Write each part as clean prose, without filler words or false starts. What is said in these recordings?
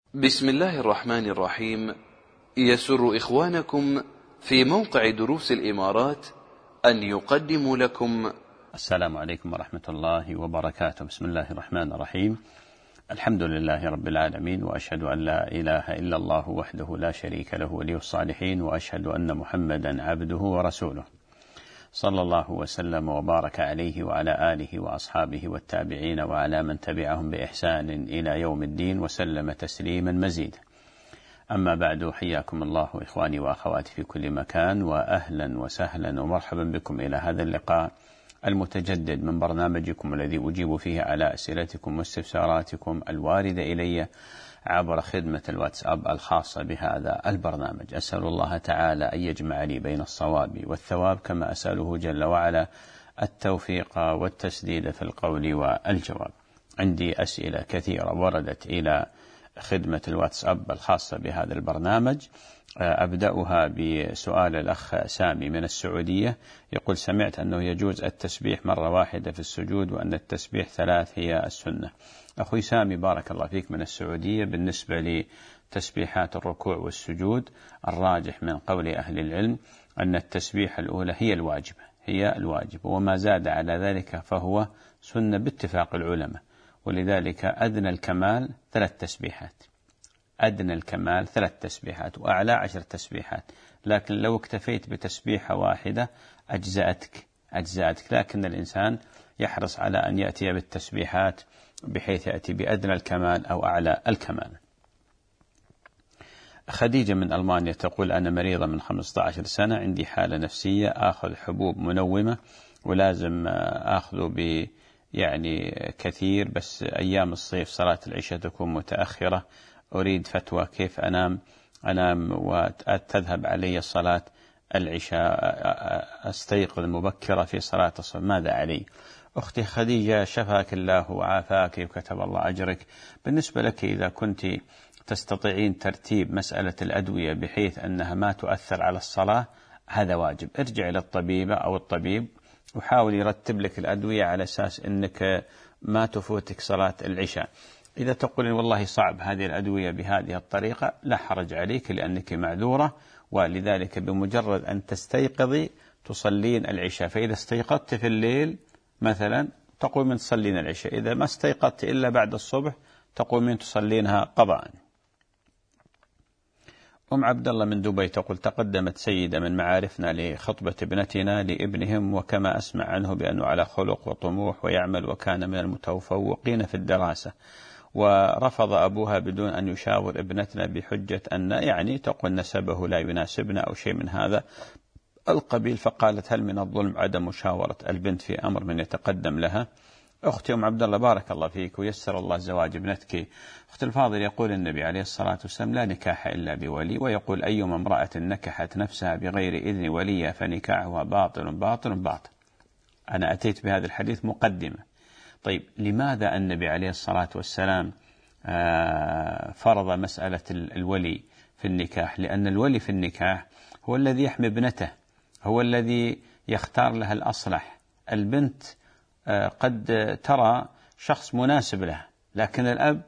بسم الله الرحمن الرحيم. يسر إخوانكم في موقع دروس الإمارات أن يقدموا لكم. السلام عليكم ورحمة الله وبركاته. بسم الله الرحمن الرحيم. الحمد لله رب العالمين، وأشهد أن لا إله إلا الله وحده لا شريك له ولي الصالحين، وأشهد أن محمدا عبده ورسوله، صلى الله وسلم وبارك عليه وعلى آله وأصحابه والتابعين وعلى من تبعهم بإحسان إلى يوم الدين، وسلم تسليما مزيدا. أما بعد، حياكم الله إخواني وأخواتي في كل مكان، وأهلا وسهلا ومرحبا بكم إلى هذا اللقاء المتجدد من برنامجكم الذي أجيب فيه على أسئلتكم واستفساراتكم الواردة إلي عبر خدمة الواتساب الخاصة بهذا البرنامج. أسأل الله تعالى أن يجمع لي بين الصواب والثواب، كما أسأله جل وعلا التوفيق والتسديد في القول والجواب. عندي أسئلة كثيرة وردت إلى خدمة الواتساب الخاصة بهذا البرنامج. أبدأها بسؤال الأخ سامي من السعودية، يقول: سمعت أنه يجوز التسبيح مرة واحدة في السجود، وأن التسبيح 3 هي السنة. أخوي سامي بارك الله فيك من السعودية، بالنسبة لتسبيحات الركوع والسجود الراجح من قول أهل العلم أن التسبيح الأولى هي الواجبة، وما زاد على ذلك فهو سنة باتفاق العلماء. ولذلك أدنى الكمال 3 تسبيحات، أدنى الكمال 3 تسبيحات، وأعلى 10 تسبيحات. لكن لو اكتفيت بتسبيحة واحدة أجزأتك، لكن الإنسان يحرص على أن يأتي بالتسبيحات بحيث يأتي بأدنى الكمال أو أعلى الكمال. خديجة من ألمانيا تقول: أنا مريضة من 15 سنة، عندي حالة نفسية، آخذ حبوب منومة ولازم أخذه كثير، بس أيام الصيف صلاة العشاء تكون متأخرة، أريد فتوى كيف أنام وتذهب علي صلاة العشاء، أستيقظ مبكرة في صلاة الصبح، ماذا علي؟ أختي خديجة، شفاك الله وعافاك وكتب الله أجرك. بالنسبة لك، إذا كنت تستطيعين ترتيب مسألة الأدوية بحيث أنها ما تؤثر على الصلاة، هذا واجب. ارجع إلى الطبيبة أو الطبيب وحاول يرتب لك الأدوية على أساس أنك ما تفوتك صلاة العشاء. إذا تقولين والله صعب هذه الأدوية بهذه الطريقة، لا حرج عليك لأنك معذورة، ولذلك بمجرد أن تستيقظي تصلين العشاء. فإذا استيقظت في الليل مثلا تقومين تصلين العشاء، إذا ما استيقظت إلا بعد الصبح تقومين تصلينها قضاء. أم عبد الله من دبي تقول: تقدمت سيدة من معارفنا لخطبة ابنتنا لابنهم، وكما أسمع عنه بأنه على خلق وطموح ويعمل، وكان من المتفوقين في الدراسة، ورفض أبوها بدون أن يشاور ابنتنا بحجة أن تقول نسبه لا يناسبنا أو شيء من هذا القبيل. فقالت: هل من الظلم عدم مشاورة البنت في أمر من يتقدم لها؟ أختي أم عبد الله بارك الله فيك ويسر الله زواج ابنتك. أختي الفاضل، يقول النبي عليه الصلاة والسلام: لا نكاح إلا بولي، ويقول: أيما امرأة نكحت نفسها بغير إذن وليها فنكاحها باطل باطل باطل. أنا أتيت بهذا الحديث مقدمة. طيب، لماذا النبي عليه الصلاة والسلام فرض مسألة الولي في النكاح؟ لأن الولي في النكاح هو الذي يحمي ابنته، هو الذي يختار لها الأصلح. البنت قد ترى شخص مناسب لها، لكن الأب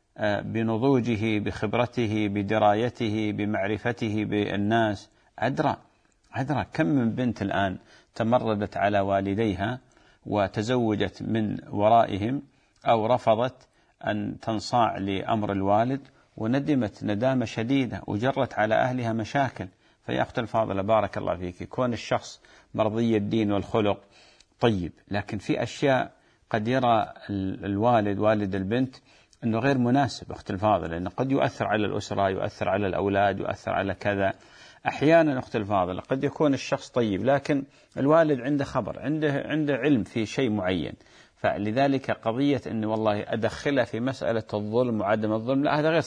بنضوجه بخبرته بدرايته بمعرفته بالناس أدرى. كم من بنت الآن تمردت على والديها وتزوجت من ورائهم، أو رفضت أن تنصاع لأمر الوالد وندمت ندامة شديدة وجرت على أهلها مشاكل. فيا أخت الفاضلة بارك الله فيك، كون الشخص مرضي الدين والخلق طيب، لكن في أشياء قد يرى الوالد والد البنت أنه غير مناسب. أخت الفاضلة، لأنه قد يؤثر على الأسرة، يؤثر على الأولاد، يؤثر على كذا. أحيانا أخت الفاضلة قد يكون الشخص طيب، لكن الوالد عنده خبر، عنده علم في شيء معين، فلذلك قضية أن والله أدخلها في مسألة الظلم وعدم الظلم، لا، هذا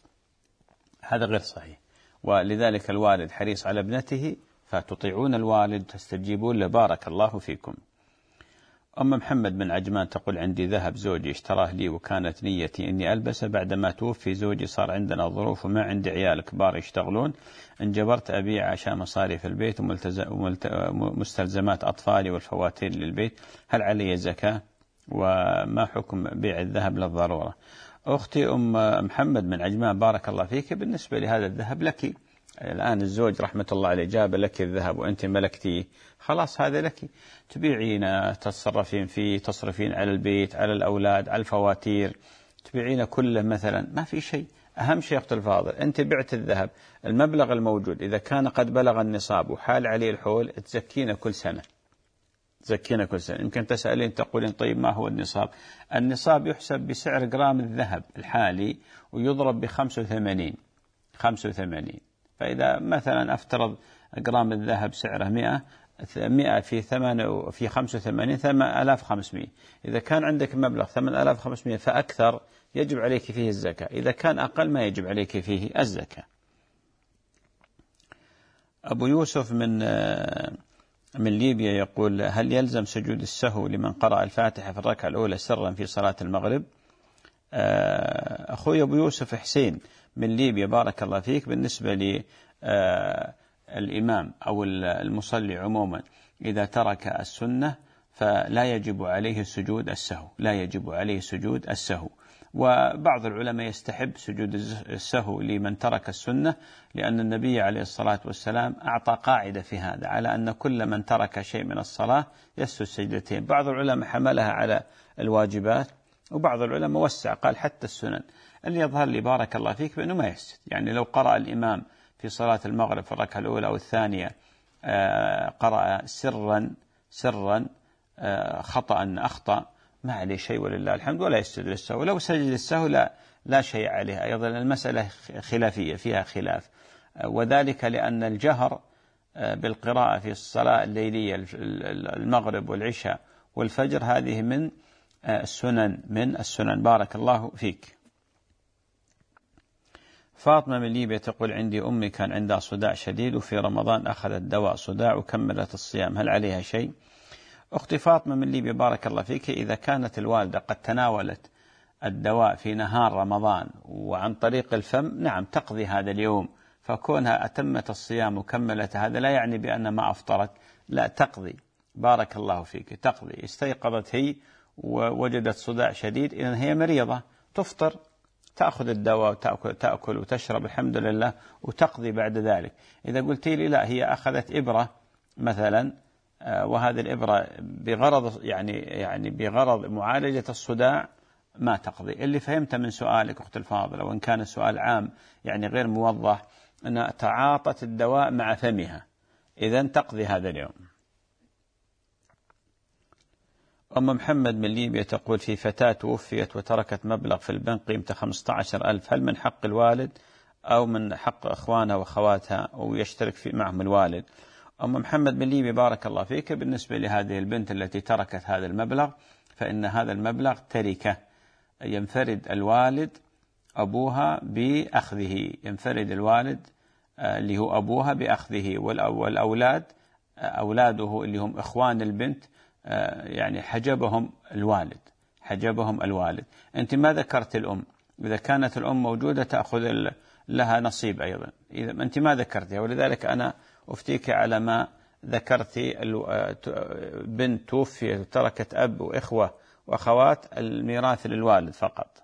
غير صحيح. ولذلك الوالد حريص على ابنته، فتطيعون الوالد تستجيبون له. بارك الله فيكم. أم محمد بن عجمان تقول: عندي ذهب زوجي اشتراه لي، وكانت نيتي أني ألبسه، بعدما توفي زوجي صار عندنا ظروف وما عندي عيال كبار يشتغلون، انجبرت أبيع عشان مصاريف البيت ومستلزمات أطفالي والفواتير للبيت، هل علي زكاة؟ وما حكم بيع الذهب للضرورة؟ أختي أم محمد من عجمان بارك الله فيك، بالنسبة لهذا الذهب لك الآن، الزوج رحمة الله عليه جاب لك الذهب وأنت ملكتيه، خلاص هذا لك، تبيعين تتصرفين فيه، تصرفين على البيت، على الأولاد، على الفواتير، تبيعين كله مثلا، ما في شيء. أهم شيء أخت الفاضل، أنت بعت الذهب، المبلغ الموجود إذا كان قد بلغ النصاب وحال عليه الحول تزكينا كل سنة، تزكينا كل سنة. يمكن تسألين تقولين طيب ما هو النصاب؟ النصاب يحسب بسعر جرام الذهب الحالي ويضرب ب85، 85. فإذا مثلا أفترض جرام الذهب سعره 100 في 85 8500. إذا كان عندك مبلغ 8500 فأكثر يجب عليك فيه الزكاة، إذا كان أقل ما يجب عليك فيه الزكاة. أبو يوسف من ليبيا يقول: هل يلزم سجود السهو لمن قرأ الفاتحة في الركعة الأولى سرا في صلاة المغرب؟ أخوي أبو يوسف حسين من ليبيا بارك الله فيك، بالنسبة للإمام أو المصلي عموما إذا ترك السنة فلا يجب عليه سجود السهو، لا يجب عليه سجود السهو. وبعض العلماء يستحب سجود السهو لمن ترك السنة، لأن النبي عليه الصلاة والسلام أعطى قاعدة في هذا على أن كل من ترك شيء من الصلاة يسجد سجدتين. بعض العلماء حملها على الواجبات، وبعض العلماء وسع قال حتى السنن. اللي يظهر لي بارك الله فيك بأنه ما يسجد، يعني لو قرأ الإمام في صلاة المغرب في الركعة الأولى أو الثانية قرأ سرا خطأ أخطأ ما عليه شيء ولله الحمد، ولا يسجد للسهو. لو سجد للسهو لا شيء عليه. أيضا المسألة خلافية فيها خلاف، وذلك لأن الجهر بالقراءة في الصلاة الليلية المغرب والعشاء والفجر هذه من السنن بارك الله فيك. فاطمة من ليبيا تقول: عندي أمي كان عندها صداع شديد وفي رمضان أخذت دواء صداع وكملت الصيام، هل عليها شيء؟ أختي فاطمة من ليبيا بارك الله فيك، إذا كانت الوالدة قد تناولت الدواء في نهار رمضان وعن طريق الفم نعم تقضي هذا اليوم، فكونها أتمت الصيام وكملت هذا لا يعني بأن ما أفطرت، لا تقضي بارك الله فيك، تقضي. استيقظت هي ووجدت صداع شديد، إذن هي مريضة، تفطر، تأخذ الدواء وتأكل وتشرب الحمد لله وتقضي بعد ذلك. إذا قلت لي لا هي أخذت إبرة مثلا وهذه الإبرة بغرض يعني بغرض معالجة الصداع ما تقضي. اللي فهمت من سؤالك أخت الفاضلة، وإن كان السؤال عام يعني غير موضح، أن تعاطت الدواء مع فمها، إذن تقضي هذا اليوم. أم محمد من ليبيا تقول: في فتاة توفيت وتركت مبلغ في البنك قيمته 15,000، هل من حق الوالد أو من حق إخوانها وأخواتها ويشترك معهم الوالد؟ أم محمد من ليبيا بارك الله فيك، بالنسبة لهذه البنت التي تركت هذا المبلغ فإن هذا المبلغ تركة، ينفرد الوالد أبوها بأخذه، ينفرد الوالد اللي هو أبوها بأخذه، والأولاد أولاده اللي هم إخوان البنت يعني حجبهم الوالد. أنت ما ذكرت الأم، إذا كانت الأم موجودة تأخذ لها نصيب أيضا، إذا أنت ما ذكرتها، ولذلك أنا أفتيك على ما ذكرت. بنت توفيت وتركت أب وإخوة وأخوات، الميراث للوالد فقط.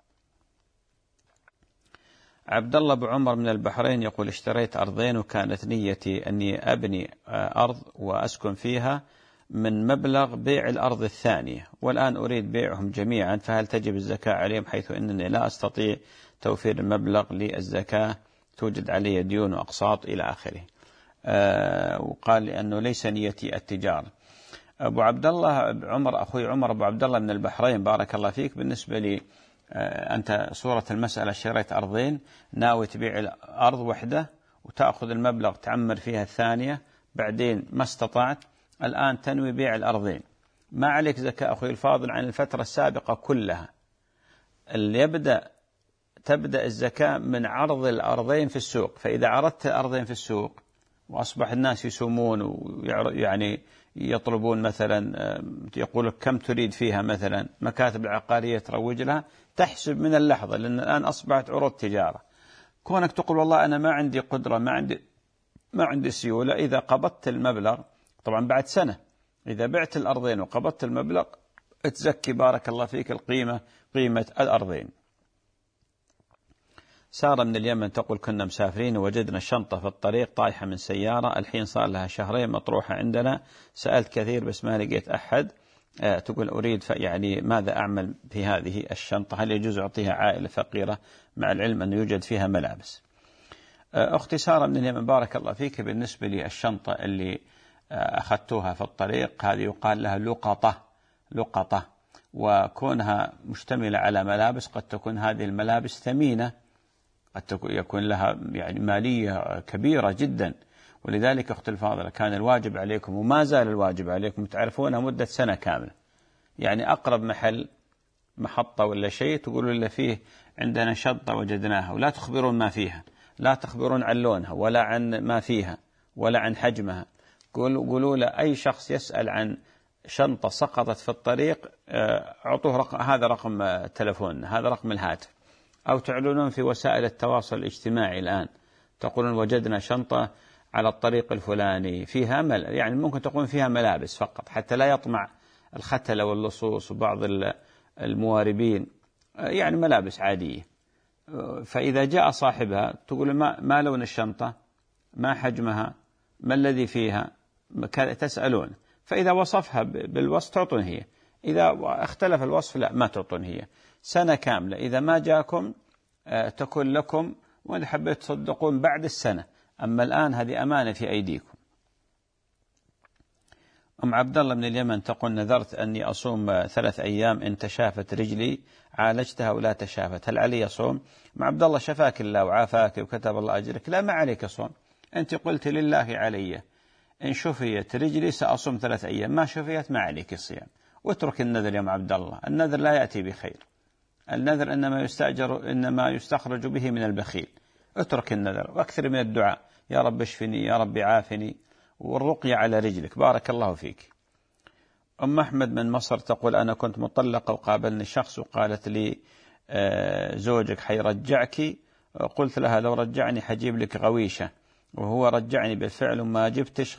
عبد الله أبو عمر من البحرين يقول: اشتريت أرضين وكانت نيتي أني أبني أرض وأسكن فيها من مبلغ بيع الأرض الثانية، والآن أريد بيعهم جميعا، فهل تجب الزكاة عليهم حيث أنني لا أستطيع توفير المبلغ للزكاة، توجد علي ديون وأقساط إلى آخره. وقال لأنه ليس نيتي التجارة. أبو عبد الله عمر، أخوي عمر أبو عبد الله من البحرين بارك الله فيك، بالنسبة لي أنت صورة المسألة اشتريت أرضين، ناوي تبيع الأرض وحدة وتأخذ المبلغ تعمر فيها الثانية، بعدين ما استطعت، الآن تنوي بيع الأرضين، ما عليك زكاة أخوي الفاضل عن الفترة السابقة كلها. اللي تبدأ الزكاة من عرض الأرضين في السوق، فإذا عرضت الأرضين في السوق وأصبح الناس يسومون ويعني يطلبون مثلا، يقول كم تريد فيها مثلا، مكاتب العقارية تروج لها، تحسب من اللحظة، لأن الآن أصبحت عروض تجارة. كونك تقول والله أنا ما عندي قدرة، ما عندي سيولة، إذا قبضت المبلغ طبعا بعد سنة، إذا بعت الأرضين وقبضت المبلغ تزكي بارك الله فيك قيمة الأرضين. سارة من اليمن تقول كنا مسافرين ووجدنا الشنطة في الطريق طايحة من سيارة، الحين صار لها شهرين مطروحة عندنا، سألت كثير بس ما لقيت أحد. تقول أريد يعني ماذا أعمل في هذه الشنطة؟ هل يجوز أعطيها عائلة فقيرة مع العلم أنه يوجد فيها ملابس؟ أختي سارة من اليمن بارك الله فيك، بالنسبة للشنطة اللي أخذتوها في الطريق هذه يقال لها لقطة، وكونها مشتملة على ملابس قد تكون هذه الملابس ثمينة، قد يكون لها يعني مالية كبيرة جدا. ولذلك أختي الفاضلة كان الواجب عليكم وما زال الواجب عليكم تعرفونها مدة سنة كاملة، يعني أقرب محطة ولا شيء تقولوا له فيه عندنا شنطة وجدناها، ولا تخبرون ما فيها، لا تخبرون عن لونها ولا عن ما فيها ولا عن حجمها. قولوا له أي شخص يسأل عن شنطة سقطت في الطريق أعطوه هذا رقم تلفون، هذا رقم الهاتف، أو تعلنون في وسائل التواصل الاجتماعي الآن تقولون وجدنا شنطة على الطريق الفلاني فيها يعني ممكن تكون فيها ملابس فقط حتى لا يطمع الختلة واللصوص وبعض المواربين، يعني ملابس عادية. فإذا جاء صاحبها تقول ما لون الشنطة، ما حجمها، ما الذي فيها، تسألون. فإذا وصفها بالوصف تعطون هي، إذا اختلف الوصف لا ما تعطون هي. سنة كاملة إذا ما جاكم تكون لكم، وإذا حبيت تصدقون بعد السنة، أما الآن هذه أمانة في أيديكم. أم عبد الله من اليمن تقول نذرت أني أصوم 3 أيام إن تشافت رجلي، عالجتها ولا تشافت، هل علي صوم؟ أم عبد الله شفاك الله وعافاك وكتب الله أجرك، لا ما عليك صوم. أنت قلت لله علي إن شفيت رجلي سأصوم 3 أيام، ما شفيت ما عليك الصيام. واترك النذر يا أم عبد الله، النذر لا يأتي بخير، النذر إنما يستخرج به من البخيل. اترك النذر واكثر من الدعاء، يا رب اشفني يا رب عافني، والرقية على رجلك. بارك الله فيك. أم أحمد من مصر تقول أنا كنت مطلقة وقابلني شخص وقالت لي زوجك حيرجعك، قلت لها لو رجعني حجيب لك غويشة، وهو رجعني بالفعل وما جبتش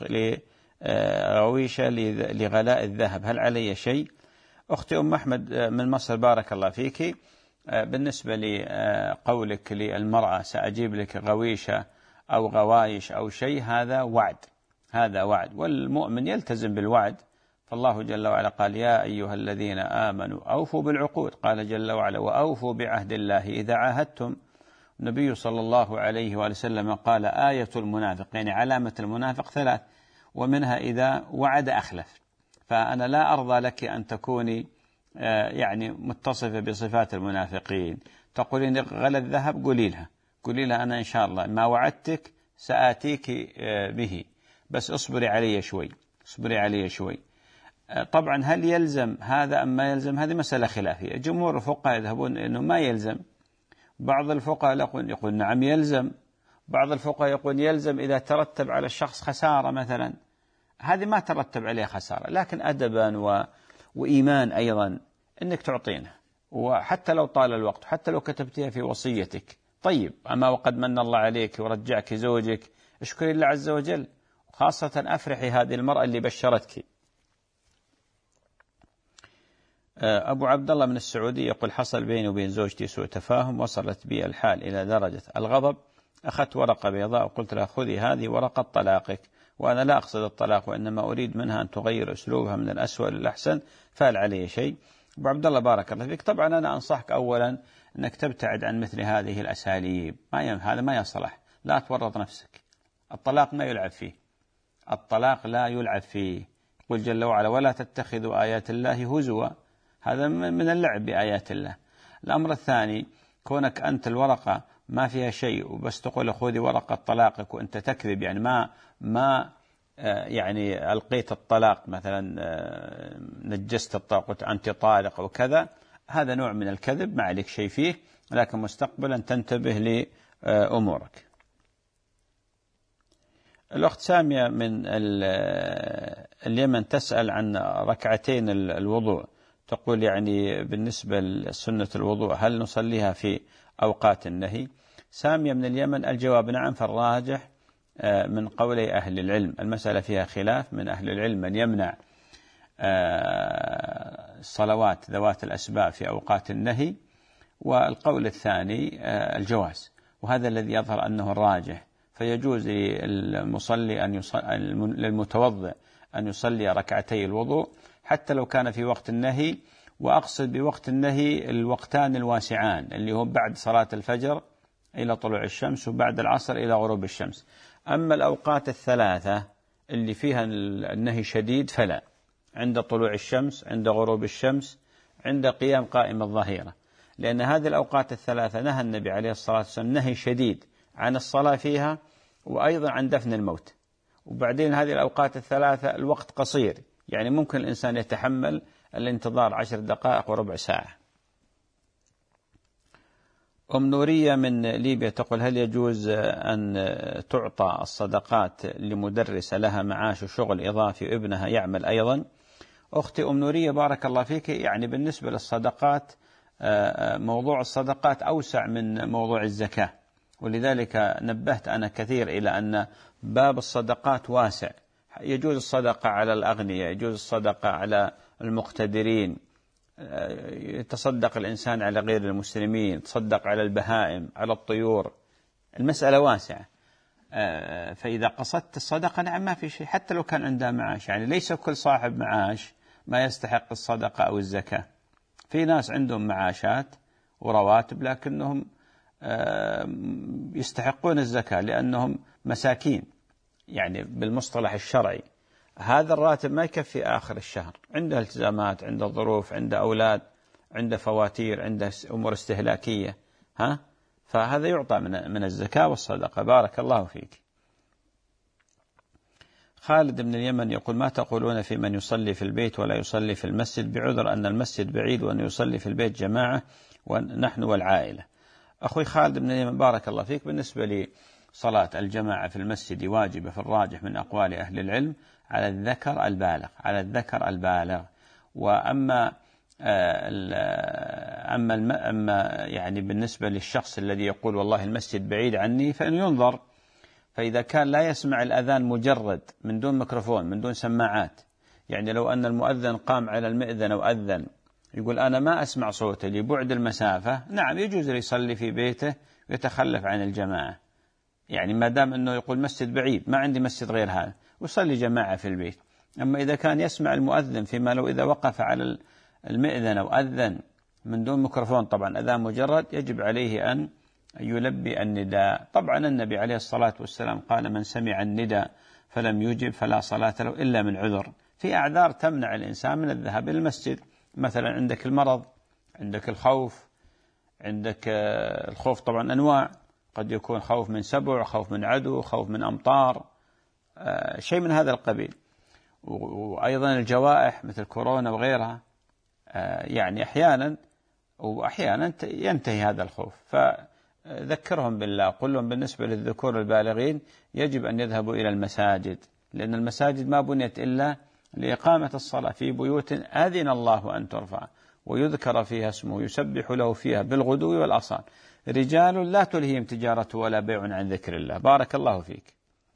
غويشة لغلاء الذهب، هل علي شيء؟ أختي أم أحمد من مصر بارك الله فيك، بالنسبة لقولك للمرأة سأجيب لك غويشة أو غوايش أو شيء، هذا وعد، والمؤمن يلتزم بالوعد. فالله جل وعلا قال يا أيها الذين آمنوا أوفوا بالعقود، قال جل وعلا وأوفوا بعهد الله إذا عاهدتم. النبي صلى الله عليه وسلم قال آية المنافق، يعني علامة المنافق 3، ومنها إذا وعد أخلف. فأنا لا أرضى لك أن تكوني يعني متصفة بصفات المنافقين، تقولين غلى الذهب، قولي لها أنا إن شاء الله ما وعدتك سآتيك به، بس اصبري علي شوي. طبعا هل يلزم هذا أم ما يلزم؟ هذه مسألة خلافية. جمهور الفقهاء يذهبون أنه ما يلزم، بعض الفقهاء يقول نعم يلزم، بعض الفقهاء يقول يلزم إذا ترتب على الشخص خسارة مثلا. هذه ما ترتب عليها خسارة، لكن أدبا وإيمان أيضا أنك تعطينه، وحتى لو طال الوقت، حتى لو كتبتها في وصيتك. طيب أما وقد من الله عليك ورجعك زوجك، اشكري الله عز وجل، خاصة أفرحي هذه المرأة اللي بشرتك. أبو عبد الله من السعودية يقول حصل بيني وبين زوجتي سوء تفاهم، وصلت بي الحال إلى درجة الغضب، أخذت ورقة بيضاء وقلت لها خذي هذه ورقة طلاقك، وأنا لا أقصد الطلاق وإنما أريد منها أن تغير أسلوبها من الأسوأ للأحسن، فهل علي شيء؟ أبو عبد الله بارك الله فيك، طبعا أنا أنصحك أولا أنك تبتعد عن مثل هذه الأساليب، هذا ما يصلح، لا تورط نفسك. الطلاق ما يلعب فيه، الطلاق لا يلعب فيه. قل جل وعلا ولا تتخذوا آيات الله هزوا، هذا من اللعب بآيات الله. الأمر الثاني، كونك أنت الورقة ما فيها شيء وبس تقول خذي ورقة طلاقك وأنت تكذب، يعني ما يعني ألقيت الطلاق مثلا، نجست الطلاق أنت طالق وكذا، هذا نوع من الكذب ما عليك شيء فيه، لكن مستقبلا تنتبه لأمورك. الأخت سامية من اليمن تسأل عن ركعتين الوضوء، تقول يعني بالنسبة لسنة الوضوء هل نصليها في أوقات النهي؟ سامية من اليمن الجواب نعم، فالراجح من قولي أهل العلم، المسألة فيها خلاف، من أهل العلم من يمنع الصلوات ذوات الأسباب في أوقات النهي، والقول الثاني الجواز. وهذا الذي يظهر أنه الراجح. فيجوز للمتوضئ أن يصلي ركعتي الوضوء حتى لو كان في وقت النهي، وأقصد بوقت النهي الوقتان الواسعان اللي هو بعد صلاة الفجر إلى طلوع الشمس وبعد العصر إلى غروب الشمس. أما الأوقات الثلاثة اللي فيها النهي شديد فلا، عند طلوع الشمس، عند غروب الشمس، عند قيام قائم الظهيرة، لأن هذه الأوقات الثلاثة نهى النبي عليه الصلاة والسلام نهي شديد عن الصلاة فيها، وأيضا عن دفن الموت. وبعدين هذه الأوقات الثلاثة الوقت قصير، يعني ممكن الإنسان يتحمل الانتظار 10 دقائق وربع ساعة. أم نورية من ليبيا تقول: هل يجوز أن تعطى الصدقات لمدرسة لها معاش وشغل إضافي وابنها يعمل أيضا؟ أختي أم نورية بارك الله فيك، يعني بالنسبة للصدقات موضوع الصدقات أوسع من موضوع الزكاة، ولذلك نبهت أنا كثير إلى أن باب الصدقات واسع. يجوز الصدقة على الأغنياء، يجوز الصدقة على المقتدرين، يتصدق الإنسان على غير المسلمين، يتصدق على البهائم، على الطيور، المسألة واسعة. فإذا قصدت الصدقة نعم ما في شيء، حتى لو كان عندها معاش، يعني ليس كل صاحب معاش ما يستحق الصدقة أو الزكاة. في ناس عندهم معاشات ورواتب لكنهم يستحقون الزكاة لأنهم مساكين، يعني بالمصطلح الشرعي. هذا الراتب ما يكفي آخر الشهر، عنده التزامات، عنده ظروف، عنده أولاد، عنده فواتير، عنده أمور استهلاكية، فهذا يعطى من الزكاة والصدقة. بارك الله فيك. خالد من اليمن يقول: ما تقولون في من يصلي في البيت ولا يصلي في المسجد بعذر أن المسجد بعيد وأن يصلي في البيت جماعة ونحن والعائلة؟ أخوي خالد من اليمن بارك الله فيك، بالنسبة لي صلاة الجماعة في المسجد واجبة في الراجح من أقوال أهل العلم على الذكر البالغ، على الذكر البالغ. وأما يعني بالنسبة للشخص الذي يقول والله المسجد بعيد عني، فإنه ينظر. فإذا كان لا يسمع الأذان مجرد من دون ميكروفون من دون سماعات، يعني لو أن المؤذن قام على المئذن وأذن يقول أنا ما أسمع صوته لبعد المسافة، نعم يجوز يصلي في بيته ويتخلف عن الجماعة، يعني ما دام أنه يقول مسجد بعيد ما عندي مسجد غير هذا ويصلي جماعة في البيت. أما إذا كان يسمع المؤذن فيما لو إذا وقف على المئذن أو أذن من دون ميكروفون، طبعا أذان مجرد، يجب عليه أن يلبي النداء. طبعا النبي عليه الصلاة والسلام قال: من سمع النداء فلم يجب فلا صلاة له إلا من عذر. في أعذار تمنع الإنسان من الذهاب إلى المسجد، مثلا عندك المرض، عندك الخوف، عندك الخوف طبعا أنواع، قد يكون خوف من سبع، خوف من عدو، خوف من أمطار، شيء من هذا القبيل. وأيضا الجوائح مثل كورونا وغيرها، يعني أحيانا وأحيانا ينتهي هذا الخوف. فذكرهم بالله، قل لهم بالنسبة للذكور البالغين يجب أن يذهبوا إلى المساجد، لأن المساجد ما بنيت إلا لإقامة الصلاة في بيوت أذن الله أن ترفع ويذكر فيها اسمه يسبح له فيها بالغدو والأصال رجال لا تلهيهم تجارة ولا بيع عن ذكر الله. بارك الله فيك.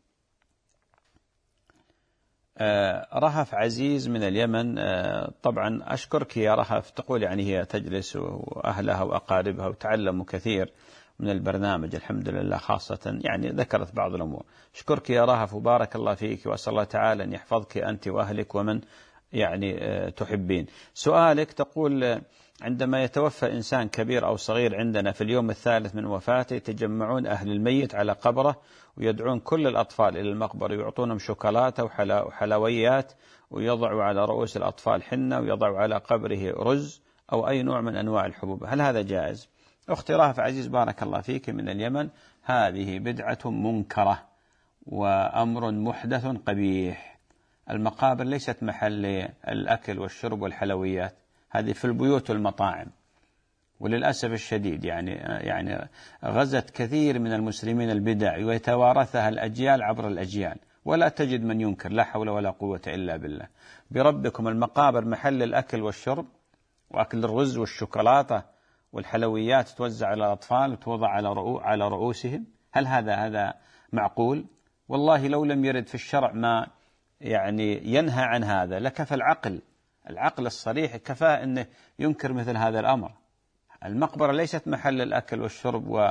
رهف عزيز من اليمن، طبعا أشكرك يا رهف، تقول يعني هي تجلس وأهلها وأقاربها وتعلموا كثير من البرنامج الحمد لله، خاصة يعني ذكرت بعض الأمور. أشكرك يا رهف وبارك الله فيك، وأسأل الله تعالى أن يحفظك أنت وأهلك ومن يعني تحبين. سؤالك تقول: عندما يتوفى إنسان كبير أو صغير عندنا في اليوم الثالث من وفاته يتجمعون أهل الميت على قبره ويدعون كل الأطفال إلى المقبرة ويعطونهم شوكولاتة وحلويات ويضعوا على رؤوس الأطفال حنة ويضعوا على قبره رز أو أي نوع من أنواع الحبوب، هل هذا جائز؟ أختي رهف عزيز بارك الله فيك من اليمن، هذه بدعة منكرة وأمر محدث قبيح. المقابر ليست محل الأكل والشرب والحلويات، هذه في البيوت والمطاعم. وللأسف الشديد يعني غزت كثير من المسلمين البدع ويتوارثها الأجيال عبر الأجيال، ولا تجد من ينكر، لا حول ولا قوة إلا بالله. بربكم المقابر محل الأكل والشرب وأكل الرز والشوكولاتة والحلويات توزع على الأطفال وتوضع على رؤوسهم، هل هذا معقول؟ والله لو لم يرد في الشرع ما يعني ينهى عن هذا لكفى العقل الصريح كفاه أنه ينكر مثل هذا الأمر. المقبرة ليست محل الأكل والشرب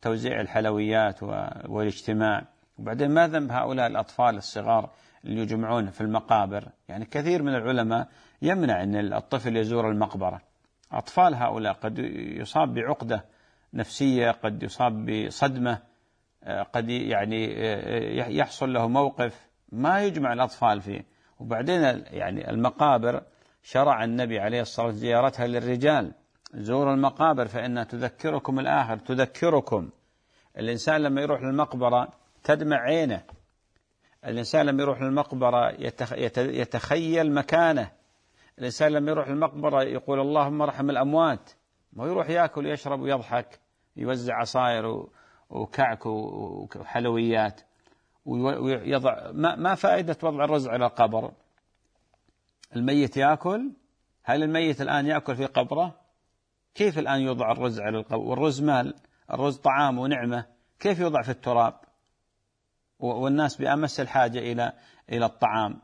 توزيع الحلويات والاجتماع. وبعدين ما ذنب هؤلاء الأطفال الصغار اللي يجمعون في المقابر؟ يعني كثير من العلماء يمنع أن الطفل يزور المقبرة. أطفال هؤلاء قد يصاب بعقدة نفسية، قد يصاب بصدمة، قد يعني يحصل له موقف ما يجمع الأطفال فيه. وبعدين يعني المقابر شرع النبي عليه الصلاة والسلام زيارتها للرجال، زوروا المقابر فإنها تذكركم الآخر، تذكركم. الإنسان لما يروح للمقبرة تدمع عينه، الإنسان لما يروح للمقبرة يتخيل مكانه، الإنسان لما يروح للمقبرة يقول اللهم ارحم الأموات، ما يروح يأكل ويشرب ويضحك يوزع عصائر وكعك وحلويات ويضع. ما فائدة وضع الرز على القبر؟ الميت يأكل؟ هل الميت الآن يأكل في قبره؟ كيف الآن يوضع الرز على القبر؟ والرز مال، الرز طعام ونعمة، كيف يوضع في التراب؟ والناس بأمس الحاجة إلى الطعام.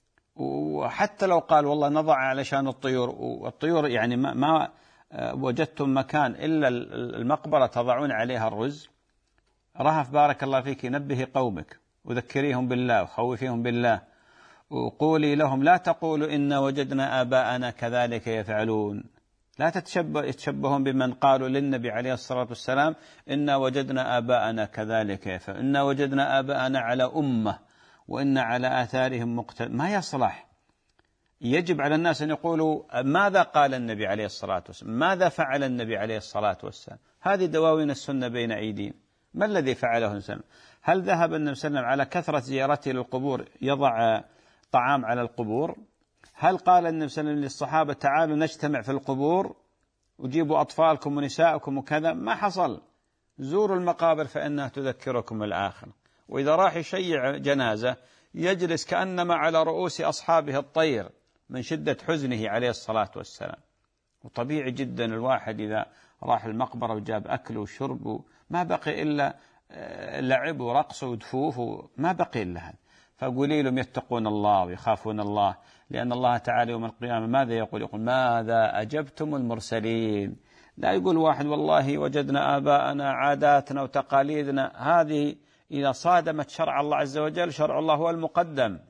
وحتى لو قال والله نضع علشان الطيور، والطيور يعني ما وجدتم مكان إلا المقبرة تضعون عليها الرز. رهف بارك الله فيك، نبهي قومك وذكريهم بالله وخوفيهم بالله وقولي لهم لا تقولوا إنا وجدنا آباءنا كذلك يفعلون. لا تتشبهون بمن قالوا للنبي عليه الصلاة والسلام إنا وجدنا آباءنا كذلك يفعلون، إنا وجدنا آباءنا على أمة وإنا على آثارهم مقتدون. ما يصلح. يجب على الناس أن يقولوا ماذا قال النبي عليه الصلاة والسلام، ماذا فعل النبي عليه الصلاة والسلام. هذه دواوين السنة بين أيدينا. ما الذي فعله النبي؟ هل ذهب النبي صلى الله عليه وسلم على كثرة زيارته للقبور يضع طعام على القبور؟ هل قال النبي صلى الله عليه وسلم للصحابة تعالوا نجتمع في القبور وجيبوا أطفالكم ونساءكم وكذا؟ ما حصل. زوروا المقابر فإنها تذكركم الآخر. وإذا راح يشيع جنازة يجلس كأنما على رؤوس أصحابه الطير من شدة حزنه عليه الصلاة والسلام. وطبيعي جدا الواحد إذا راح المقبرة وجاب أكل وشرب ما بقي إلا لعب ورقص ودفوف، ما بقي إلا هذا. فقولي لهم يتقون الله ويخافون الله، لأن الله تعالى يوم القيامة ماذا يقول؟ يقول ماذا أجبتم المرسلين. لا يقول واحد والله وجدنا آباءنا عاداتنا وتقاليدنا، هذه إذا صادمت شرع الله عز وجل. شرع الله هو المقدم،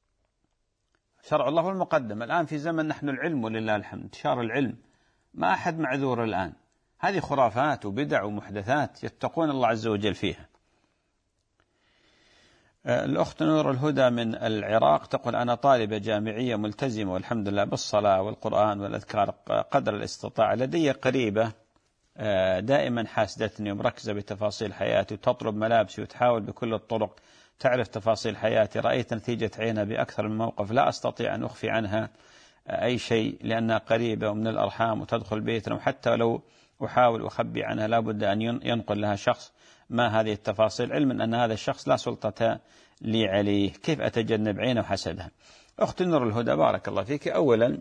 شرع الله هو المقدم. الآن في زمن نحن العلم ولله الحمد، انتشار العلم، ما أحد معذور الآن. هذه خرافات وبدع ومحدثات يتقون الله عز وجل فيها. الأخت نور الهدى من العراق تقول أنا طالبة جامعية ملتزمة والحمد لله بالصلاة والقرآن والأذكار قدر الاستطاعة. لدي قريبة دائما حاسدتني ومركزة بتفاصيل حياتي وتطلب ملابسي وتحاول بكل الطرق تعرف تفاصيل حياتي. رأيت نتيجة عينها بأكثر من موقف، لا أستطيع أن أخفي عنها أي شيء لأنها قريبة ومن الأرحام وتدخل بيتنا، وحتى لو أحاول أخبي عنها لابد أن ينقل لها شخص ما هذه التفاصيل، علما أن هذا الشخص لا سلطة لي عليه. كيف أتجنب عينه وحسدها؟ أخت نور الهدى بارك الله فيك، أولا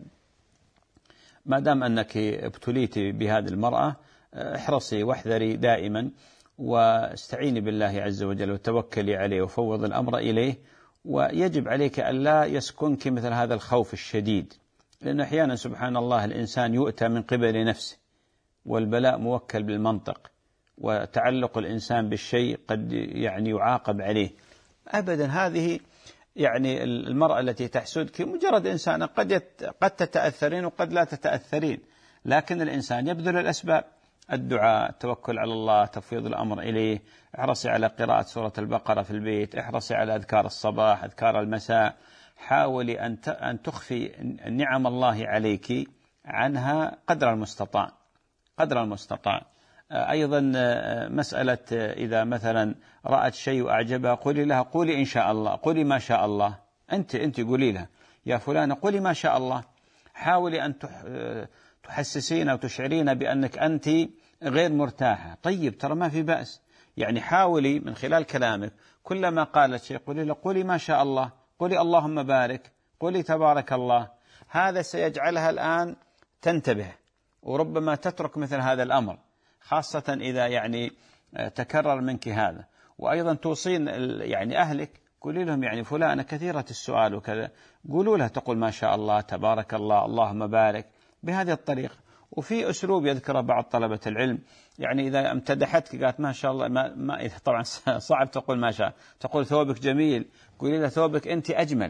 ما دام أنك ابتليت بهذه المرأة احرصي واحذري دائما واستعيني بالله عز وجل وتوكلي عليه وفوض الأمر إليه. ويجب عليك أن لا يسكنك مثل هذا الخوف الشديد، لأن أحيانا سبحان الله الإنسان يؤتى من قبل نفسه، والبلاء موكل بالمنطق، وتعلق الإنسان بالشيء قد يعني يعاقب عليه. أبدا هذه يعني المرأة التي تحسدك مجرد إنسان قد تتأثرين وقد لا تتأثرين، لكن الإنسان يبذل الأسباب، الدعاء، التوكل على الله، تفويض الأمر إليه. احرصي على قراءة سورة البقرة في البيت، احرصي على أذكار الصباح، أذكار المساء. حاولي أن تخفي نعم الله عليك عنها قدر المستطاع، قدر المستطاع. أيضا مسألة إذا مثلا رأت شيء وأعجبها قولي لها قولي إن شاء الله، قولي ما شاء الله. أنت قولي لها يا فلانة قولي ما شاء الله. حاولي أن تحسسين وتشعرين بأنك أنت غير مرتاحة. طيب ترى ما في بأس، يعني حاولي من خلال كلامك كلما قالت شيء قولي له قولي ما شاء الله، قولي اللهم بارك، قولي تبارك الله. هذا سيجعلها الآن تنتبه وربما تترك مثل هذا الأمر، خاصة إذا يعني تكرر منك هذا. وأيضا توصين يعني أهلك، قولي لهم يعني فلانة كثيرة السؤال وكذا، قولوا لها تقول ما شاء الله تبارك الله اللهم بارك بهذه الطريقة. وفي أسلوب يذكره بعض طلبة العلم، يعني إذا امتدحتك قالت ما شاء الله، ما طبعا صعب تقول ما شاء، تقول ثوبك جميل، قولي له ثوبك أنت أجمل.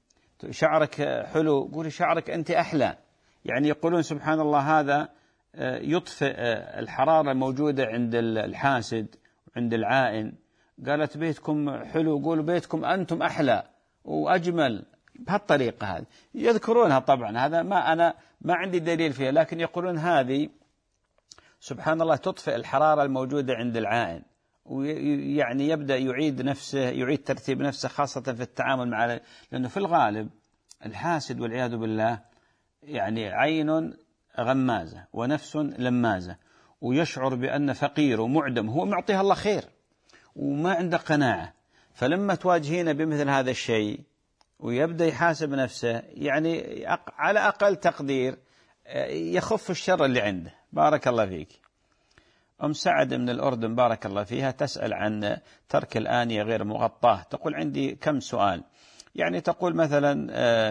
شعرك حلو، قولي شعرك أنت أحلى. يعني يقولون سبحان الله هذا يطفئ الحرارة الموجودة عند الحاسد وعند العائن. قالت بيتكم حلو، قولوا بيتكم أنتم أحلى وأجمل. بهالطريقة هذه يذكرونها، طبعا هذا أنا ما عندي دليل فيها، لكن يقولون هذه سبحان الله تطفئ الحرارة الموجودة عند العائن، ويعني يبدأ يعيد نفسه، يعيد ترتيب نفسه، خاصة في التعامل مع، لأنه في الغالب الحاسد والعياذ بالله يعني عين غمازة ونفس لمازة، ويشعر بأن فقير ومعدم، هو معطيها الله خير وما عنده قناعة. فلما تواجهين بمثل هذا الشيء ويبدأ يحاسب نفسه، يعني على أقل تقدير يخف الشر اللي عنده. بارك الله فيك. أم سعد من الأردن بارك الله فيها تسأل عن ترك الآنية غير مغطاة. تقول عندي كم سؤال. يعني تقول مثلا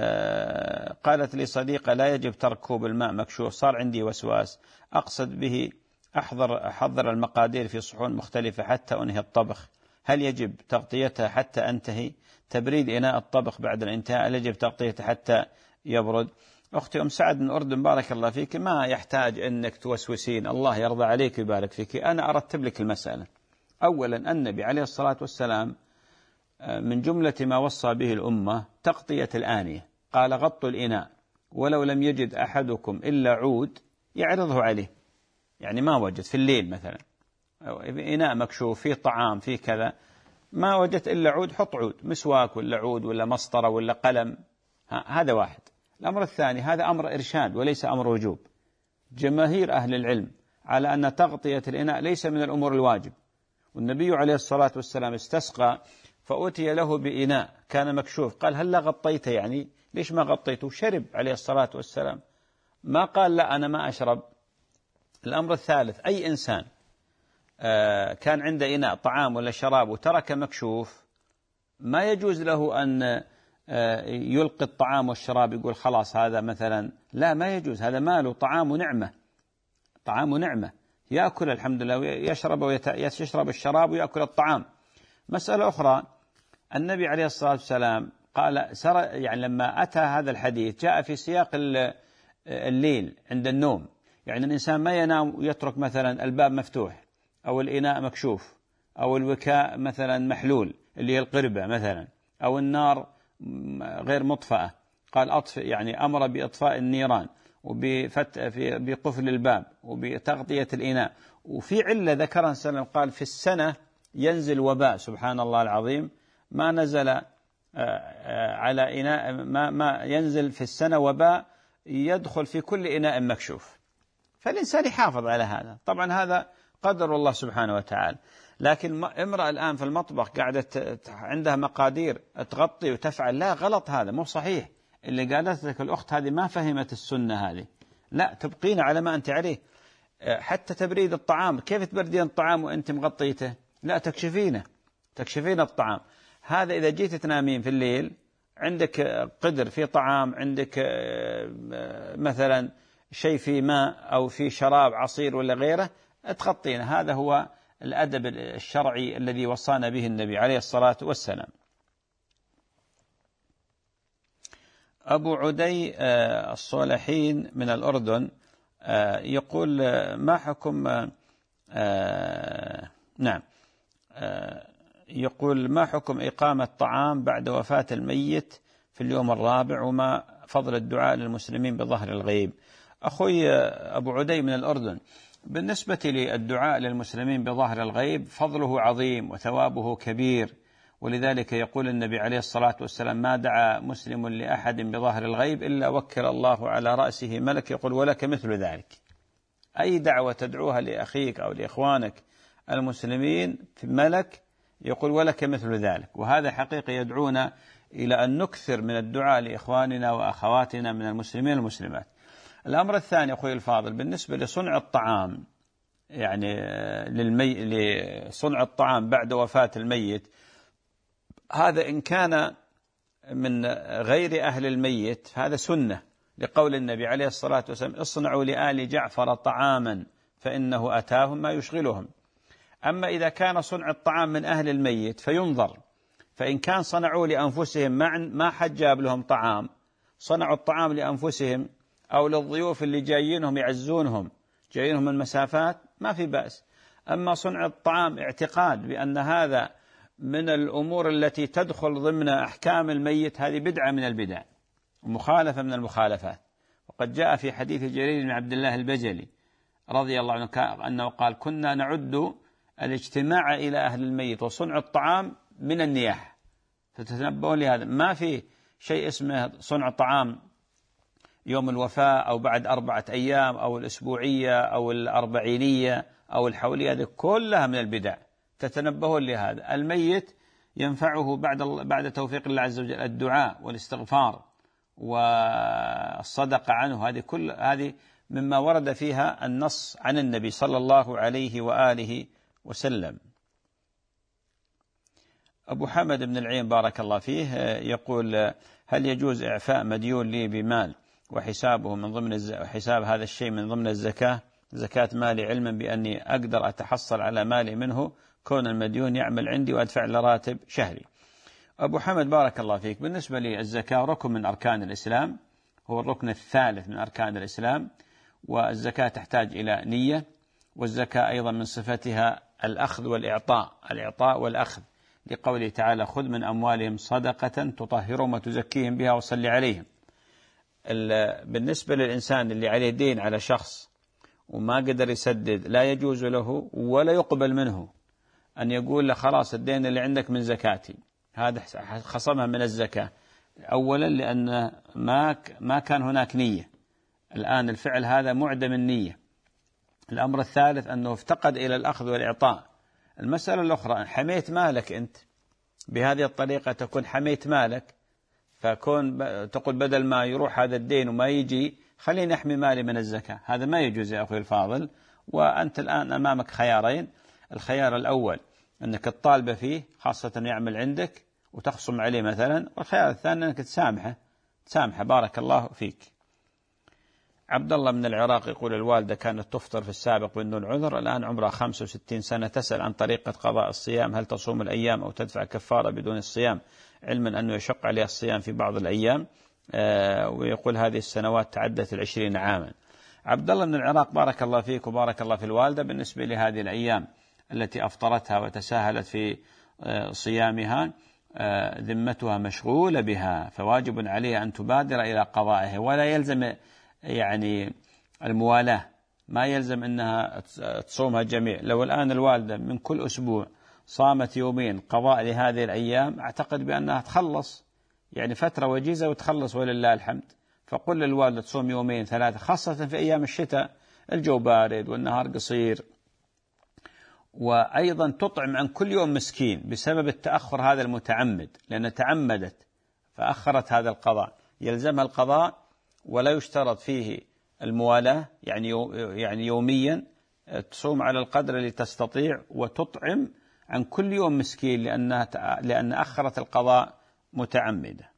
قالت لي صديقة لا يجب ترك كوب الماء مكشوف، صار عندي وسواس، أقصد به أحضر المقادير في صحون مختلفة حتى أنهي الطبخ، هل يجب تغطيتها حتى أنتهي؟ تبريد إناء الطبخ بعد الانتهاء، هل يجب تغطيته حتى يبرد؟ أختي أم سعد من الأردن بارك الله فيك، ما يحتاج أنك توسوسين، الله يرضى عليك ويبارك فيك. أنا أرتب لك المسألة. أولا النبي عليه الصلاة والسلام من جملة ما وصى به الأمة تغطية الآنية، قال غطوا الإناء ولو لم يجد أحدكم إلا عود يعرضه عليه. يعني ما وجد في الليل مثلا إناء مكشوف فيه طعام فيه كذا، ما وجدت إلا عود، حط عود، مسواك ولا عود ولا مسطرة ولا قلم. هذا واحد. الأمر الثاني، هذا أمر إرشاد وليس أمر وجوب. جماهير أهل العلم على أن تغطية الإناء ليس من الأمور الواجب. والنبي عليه الصلاة والسلام استسقى فأتي له بإناء كان مكشوف، قال هل لا غطيته؟ يعني ليش ما غطيته؟ شرب عليه الصلاة والسلام، ما قال لا أنا ما أشرب. الأمر الثالث، أي إنسان كان عنده إناء طعام ولا شراب وترك مكشوف، ما يجوز له أن يلقي الطعام والشراب يقول خلاص هذا مثلا، لا ما يجوز، هذا ماله، طعام ونعمة، طعام ونعمة، يأكل الحمد لله، يشرب الشراب ويأكل الطعام. مسألة أخرى، النبي عليه الصلاة والسلام قال يعني لما أتى هذا الحديث جاء في سياق الليل عند النوم، يعني الإنسان ما ينام ويترك مثلا الباب مفتوح أو الإناء مكشوف أو الوكاء مثلا محلول اللي هي القربة مثلا، أو النار غير مطفأة، قال أطفئ، يعني أمر بإطفاء النيران بقفل الباب وبتغطية الإناء. وفي علة ذكرها سلم، قال في السنة ينزل وباء، سبحان الله العظيم، ما نزل على إناء، ما ينزل في السنة وباء يدخل في كل إناء مكشوف. فالإنسان يحافظ على هذا. طبعا هذا قدر الله سبحانه وتعالى. لكن امرأة الآن في المطبخ قاعدة عندها مقادير تغطي وتفعل، لا غلط، هذا مو صحيح. اللي قالت لك الأخت هذه ما فهمت السنة هذه، لا تبقين على ما أنت عليه. حتى تبريد الطعام، كيف تبردين الطعام وأنت مغطيته؟ لا تكشفين الطعام. هذا إذا جيت تنامين في الليل عندك قدر في طعام، عندك مثلا شيء في ماء أو في شراب عصير ولا غيره، تغطينه. هذا هو الأدب الشرعي الذي وصانا به النبي عليه الصلاة والسلام. أبو عدي الصالحين من الأردن يقول ما حكم يقول ما حكم إقامة طعام بعد وفاة الميت في اليوم الرابع، وما فضل الدعاء للمسلمين بظهر الغيب؟ أخوي أبو عدي من الأردن، بالنسبة للدعاء للمسلمين بظهر الغيب فضله عظيم وثوابه كبير، ولذلك يقول النبي عليه الصلاة والسلام ما دعا مسلم لأحد بظهر الغيب إلا وكل الله على رأسه ملك يقول ولك مثل ذلك. أي دعوة تدعوها لأخيك أو لإخوانك المسلمين في ملك يقول ولك مثل ذلك. وهذا حقيقة يدعونا إلى أن نكثر من الدعاء لإخواننا وأخواتنا من المسلمين والمسلمات. الأمر الثاني أخوي الفاضل، بالنسبة لصنع الطعام، يعني لصنع الطعام بعد وفاة الميت، هذا إن كان من غير أهل الميت هذا سنة، لقول النبي عليه الصلاة والسلام: اصنعوا لآل جعفر طعاما فإنه أتاهم ما يشغلهم. أما إذا كان صنع الطعام من أهل الميت فينظر، فإن كان صنعوا لأنفسهم ما حد جاب لهم طعام، صنعوا الطعام لأنفسهم أو للضيوف اللي جايينهم يعزونهم جايينهم من مسافات، ما في بأس. أما صنع الطعام اعتقاد بأن هذا من الأمور التي تدخل ضمن أحكام الميت، هذه بدعة من البدع ومخالفة من المخالفات. وقد جاء في حديث جرير بن عبد الله البجلي رضي الله عنه أنه قال: كنا نعد الاجتماع إلى أهل الميت وصنع الطعام من النياحة. فتتنبؤون لهذا، ما في شيء اسمه صنع طعام يوم الوفاة أو بعد 4 أيام أو الأسبوعية أو الأربعينية أو الحولية، هذه كلها من البدع. تتنبهون لهذا. الميت ينفعه بعد توفيق الله عز وجل الدعاء والاستغفار والصدقة عنه، هذه مما ورد فيها النص عن النبي صلى الله عليه وآله وسلم. أبو حمد بن العين بارك الله فيه يقول: هل يجوز إعفاء مديون لي بمال وحسابه من ضمن حساب هذا الشيء من ضمن زكاة مالي، علما بأني أقدر أتحصل على مالي منه كون المديون يعمل عندي وأدفع له راتب شهري؟ أبو حمد بارك الله فيك، بالنسبة للزكاة ركن من أركان الإسلام، هو الركن الثالث من أركان الإسلام، والزكاة تحتاج إلى نية، والزكاة أيضا من صفتها الأخذ والإعطاء، الإعطاء والأخذ، لقوله تعالى: خذ من أموالهم صدقة تطهرهم وتزكيهم بها وصل عليهم. بالنسبة للإنسان اللي عليه دين على شخص وما قدر يسدد، لا يجوز له ولا يقبل منه أن يقول له: خلاص الدين اللي عندك من زكاتي، هذا خصمها من الزكاة. أولا لأن ما كان هناك نية، الآن الفعل هذا معدم النية. الأمر الثالث أنه افتقد إلى الأخذ والإعطاء. المسألة الأخرى، حميت مالك أنت بهذه الطريقة، تكون حميت مالك، فكون تقول بدل ما يروح هذا الدين وما يجي خليني أحمي مالي من الزكاة، هذا ما يجوز يا أخي الفاضل. وأنت الآن أمامك خيارين: الخيار الأول أنك تطالب فيه، خاصة يعمل عندك وتخصم عليه مثلا، والخيار الثاني أنك تسامحه بارك الله فيك. عبد الله من العراق يقول: الوالدة كانت تفطر في السابق بدون عذر، الآن عمرها 65 سنة، تسأل عن طريقة قضاء الصيام، هل تصوم الأيام أو تدفع كفارة بدون الصيام، علما أنه يشق عليها الصيام في بعض الأيام، ويقول هذه السنوات تعدت 20 عاما. عبد الله من العراق بارك الله فيك وبارك الله في الوالدة، بالنسبة لهذه الأيام التي أفطرتها وتساهلت في صيامها، ذمتها مشغولة بها، فواجب عليها أن تبادر إلى قضائها، ولا يلزم يعني الموالاة، ما يلزم أنها تصومها الجميع. لو الآن الوالدة من كل أسبوع صامت يومين قضاء لهذه الأيام، أعتقد بأنها تخلص يعني فترة وجيزة وتخلص ولله الحمد. فقل للوالدة تصوم 2 3، خاصة في أيام الشتاء، الجو بارد والنهار قصير. وأيضا تطعم عن كل يوم مسكين بسبب التأخر هذا المتعمد، لأن تعمدت فأخرت هذا القضاء، يلزمها القضاء ولا يشترط فيه الموالاة، يعني يوميا تصوم على القدر اللي تستطيع وتطعم عن كل يوم مسكين، لأن أخرت القضاء متعمدة.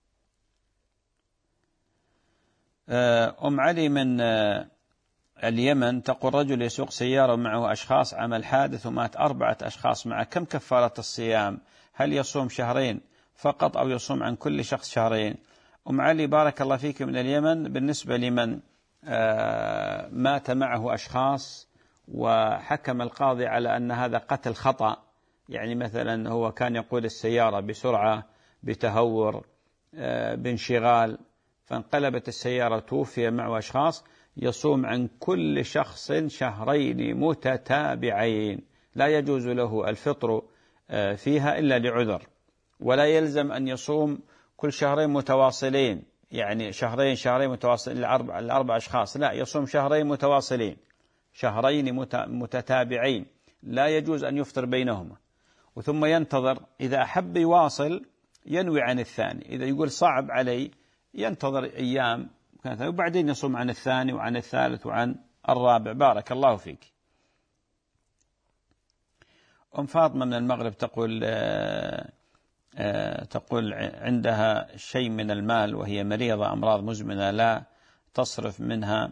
أم علي من اليمن تقول: رجل يسوق سيارة ومعه أشخاص، عمل حادث ومات 4 أشخاص معه، كم كفارة الصيام؟ هل يصوم شهرين فقط أو يصوم عن كل شخص شهرين؟ أم علي بارك الله فيك من اليمن، بالنسبة لمن مات معه أشخاص وحكم القاضي على أن هذا قتل خطأ، يعني مثلا هو كان يقود السيارة بسرعة، بتهور، بانشغال، فانقلبت السيارة توفي معه أشخاص، يصوم عن كل شخص 2 شهرين متتابعين، لا يجوز له الفطر فيها إلا لعذر، ولا يلزم أن يصوم كل 2 شهرين متواصلين، يعني شهرين متواصلين ل4 أشخاص، لا، يصوم 2 شهرين متواصلين، 2 شهرين متتابعين، لا يجوز أن يفطر بينهما، وثم ينتظر، إذا أحب يواصل ينوي عن الثاني، إذا يقول صعب علي ينتظر أيام وبعدين يصوم عن الثاني وعن الثالث وعن الرابع. بارك الله فيك. أم فاطمة من المغرب تقول: تقول عندها شيء من المال وهي مريضة أمراض مزمنة لا تصرف منها،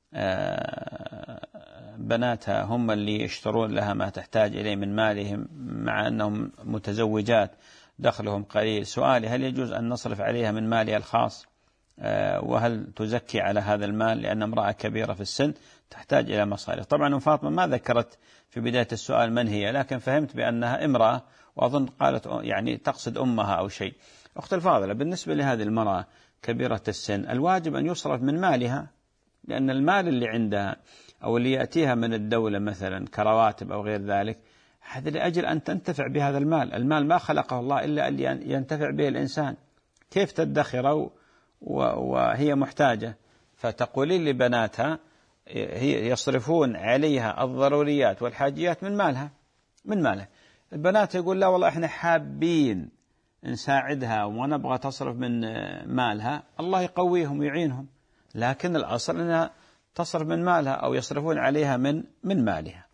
بناتها هم اللي يشترون لها ما تحتاج إليه من مالهم مع أنهم متزوجات دخلهم قليل. سؤالي: هل يجوز أن نصرف عليها من مالها الخاص؟ وهل تزكي على هذا المال لأن امرأة كبيرة في السن تحتاج إلى مصاريف؟ طبعا فاطمة ما ذكرت في بداية السؤال من هي، لكن فهمت بأنها امرأة، وأظن قالت يعني تقصد أمها أو شيء. أخت الفاضلة، بالنسبة لهذه المرأة كبيرة السن الواجب أن يصرف من مالها، لأن المال اللي عندها أو اللي يأتيها من الدولة مثلا كرواتب أو غير ذلك، هذا لأجل أن تنتفع بهذا المال. المال ما خلقه الله إلا أن ينتفع به الإنسان، كيف تدخر وهي محتاجة؟ فتقولين لبناتها هي يصرفون عليها الضروريات والحاجيات من مالها، من مالها. البنات يقول لا والله احنا حابين نساعدها ونبغى تصرف من مالها، الله يقويهم ويعينهم، لكن الأصل أنها تصرف من مالها أو يصرفون عليها من مالها.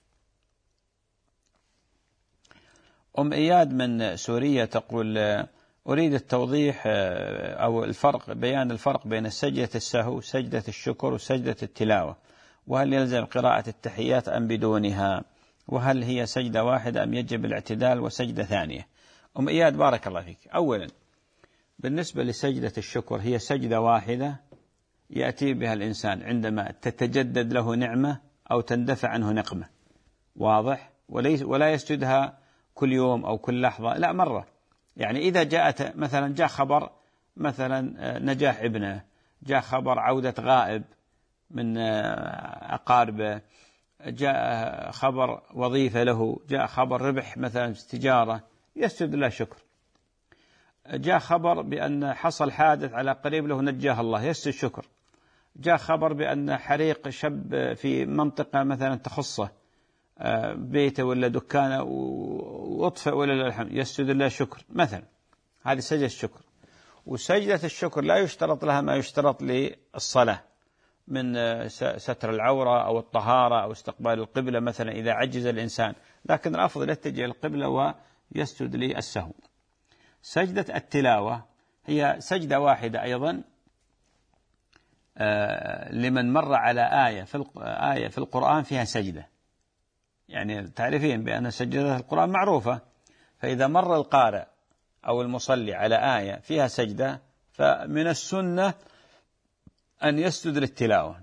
أم إياد من سوريا تقول: أريد التوضيح أو بيان الفرق بين سجدة السهو، سجدة الشكر، وسجدة التلاوة، وهل يلزم قراءة التحيات أم بدونها، وهل هي سجدة واحدة أم يجب الاعتدال وسجدة ثانية؟ أم إياد بارك الله فيك، أولا بالنسبة لسجدة الشكر هي سجدة واحدة يأتي بها الإنسان عندما تتجدد له نعمة أو تندفع عنه نقمة، واضح؟ ولا يسجدها كل يوم أو كل لحظة، لا، مرة. يعني إذا جاءت مثلا جاء خبر مثلا نجاح ابنه، جاء خبر عودة غائب من أقاربه، جاء خبر وظيفة له، جاء خبر ربح مثلا في التجارة، يسجد له شكر. جاء خبر بأن حصل حادث على قريب له نجاه الله، يسجد شكر. جاء خبر بأن حريق شاب في منطقة مثلا تخصه بيته ولا دكانه واطفئ ولله الحمد، يسجد الله شكر مثلا. هذه سجدة الشكر. وسجدة الشكر لا يشترط لها ما يشترط للصلاة من ستر العورة أو الطهارة أو استقبال القبلة مثلا إذا عجز الإنسان، لكن الأفضل يتجه القبلة ويسجد للسهو. سجدة التلاوة هي سجدة واحدة أيضا لمن مر على آية في القرآن فيها سجدة، يعني تعرفين بأن سجدة القرآن معروفة، فإذا مر القارئ أو المصلي على آية فيها سجدة فمن السنة أن يسجد للتلاوة.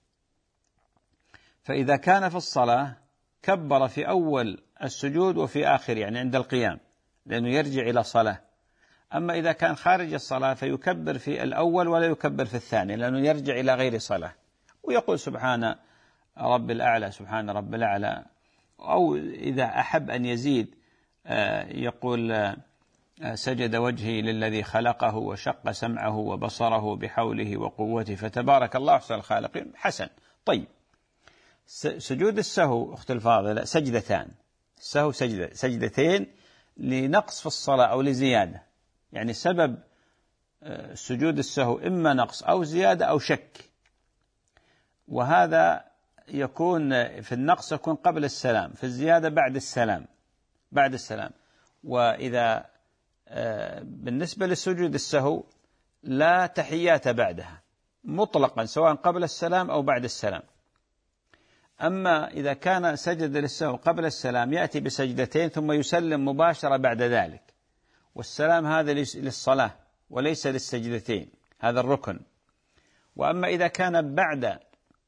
فإذا كان في الصلاة كبر في أول السجود وفي آخر، يعني عند القيام، لأنه يرجع إلى صلاة. أما إذا كان خارج الصلاة فيكبر في الأول ولا يكبر في الثاني، لأنه يرجع إلى غير صلاة، ويقول سبحان رب الأعلى، سبحان رب الأعلى. أو إذا أحب أن يزيد يقول سجد وجهي للذي خلقه وشق سمعه وبصره بحوله وقوته فتبارك الله أحسن الخالقين. حسن. طيب، سجود السهو أخت الفاضلة سجدتان، السهو سجدتين لنقص في الصلاة أو لزيادة، يعني سبب سجود السهو إما نقص أو زيادة أو شك، وهذا يكون في النقص يكون قبل السلام، في الزيادة بعد السلام. وإذا بالنسبة لسجود السهو لا تحيات بعدها مطلقا، سواء قبل السلام أو بعد السلام. أما إذا كان سجد للسهو قبل السلام يأتي بسجدتين ثم يسلم مباشرة بعد ذلك، والسلام هذا للصلاة وليس للسجدتين، هذا الركن. وأما إذا كان بعد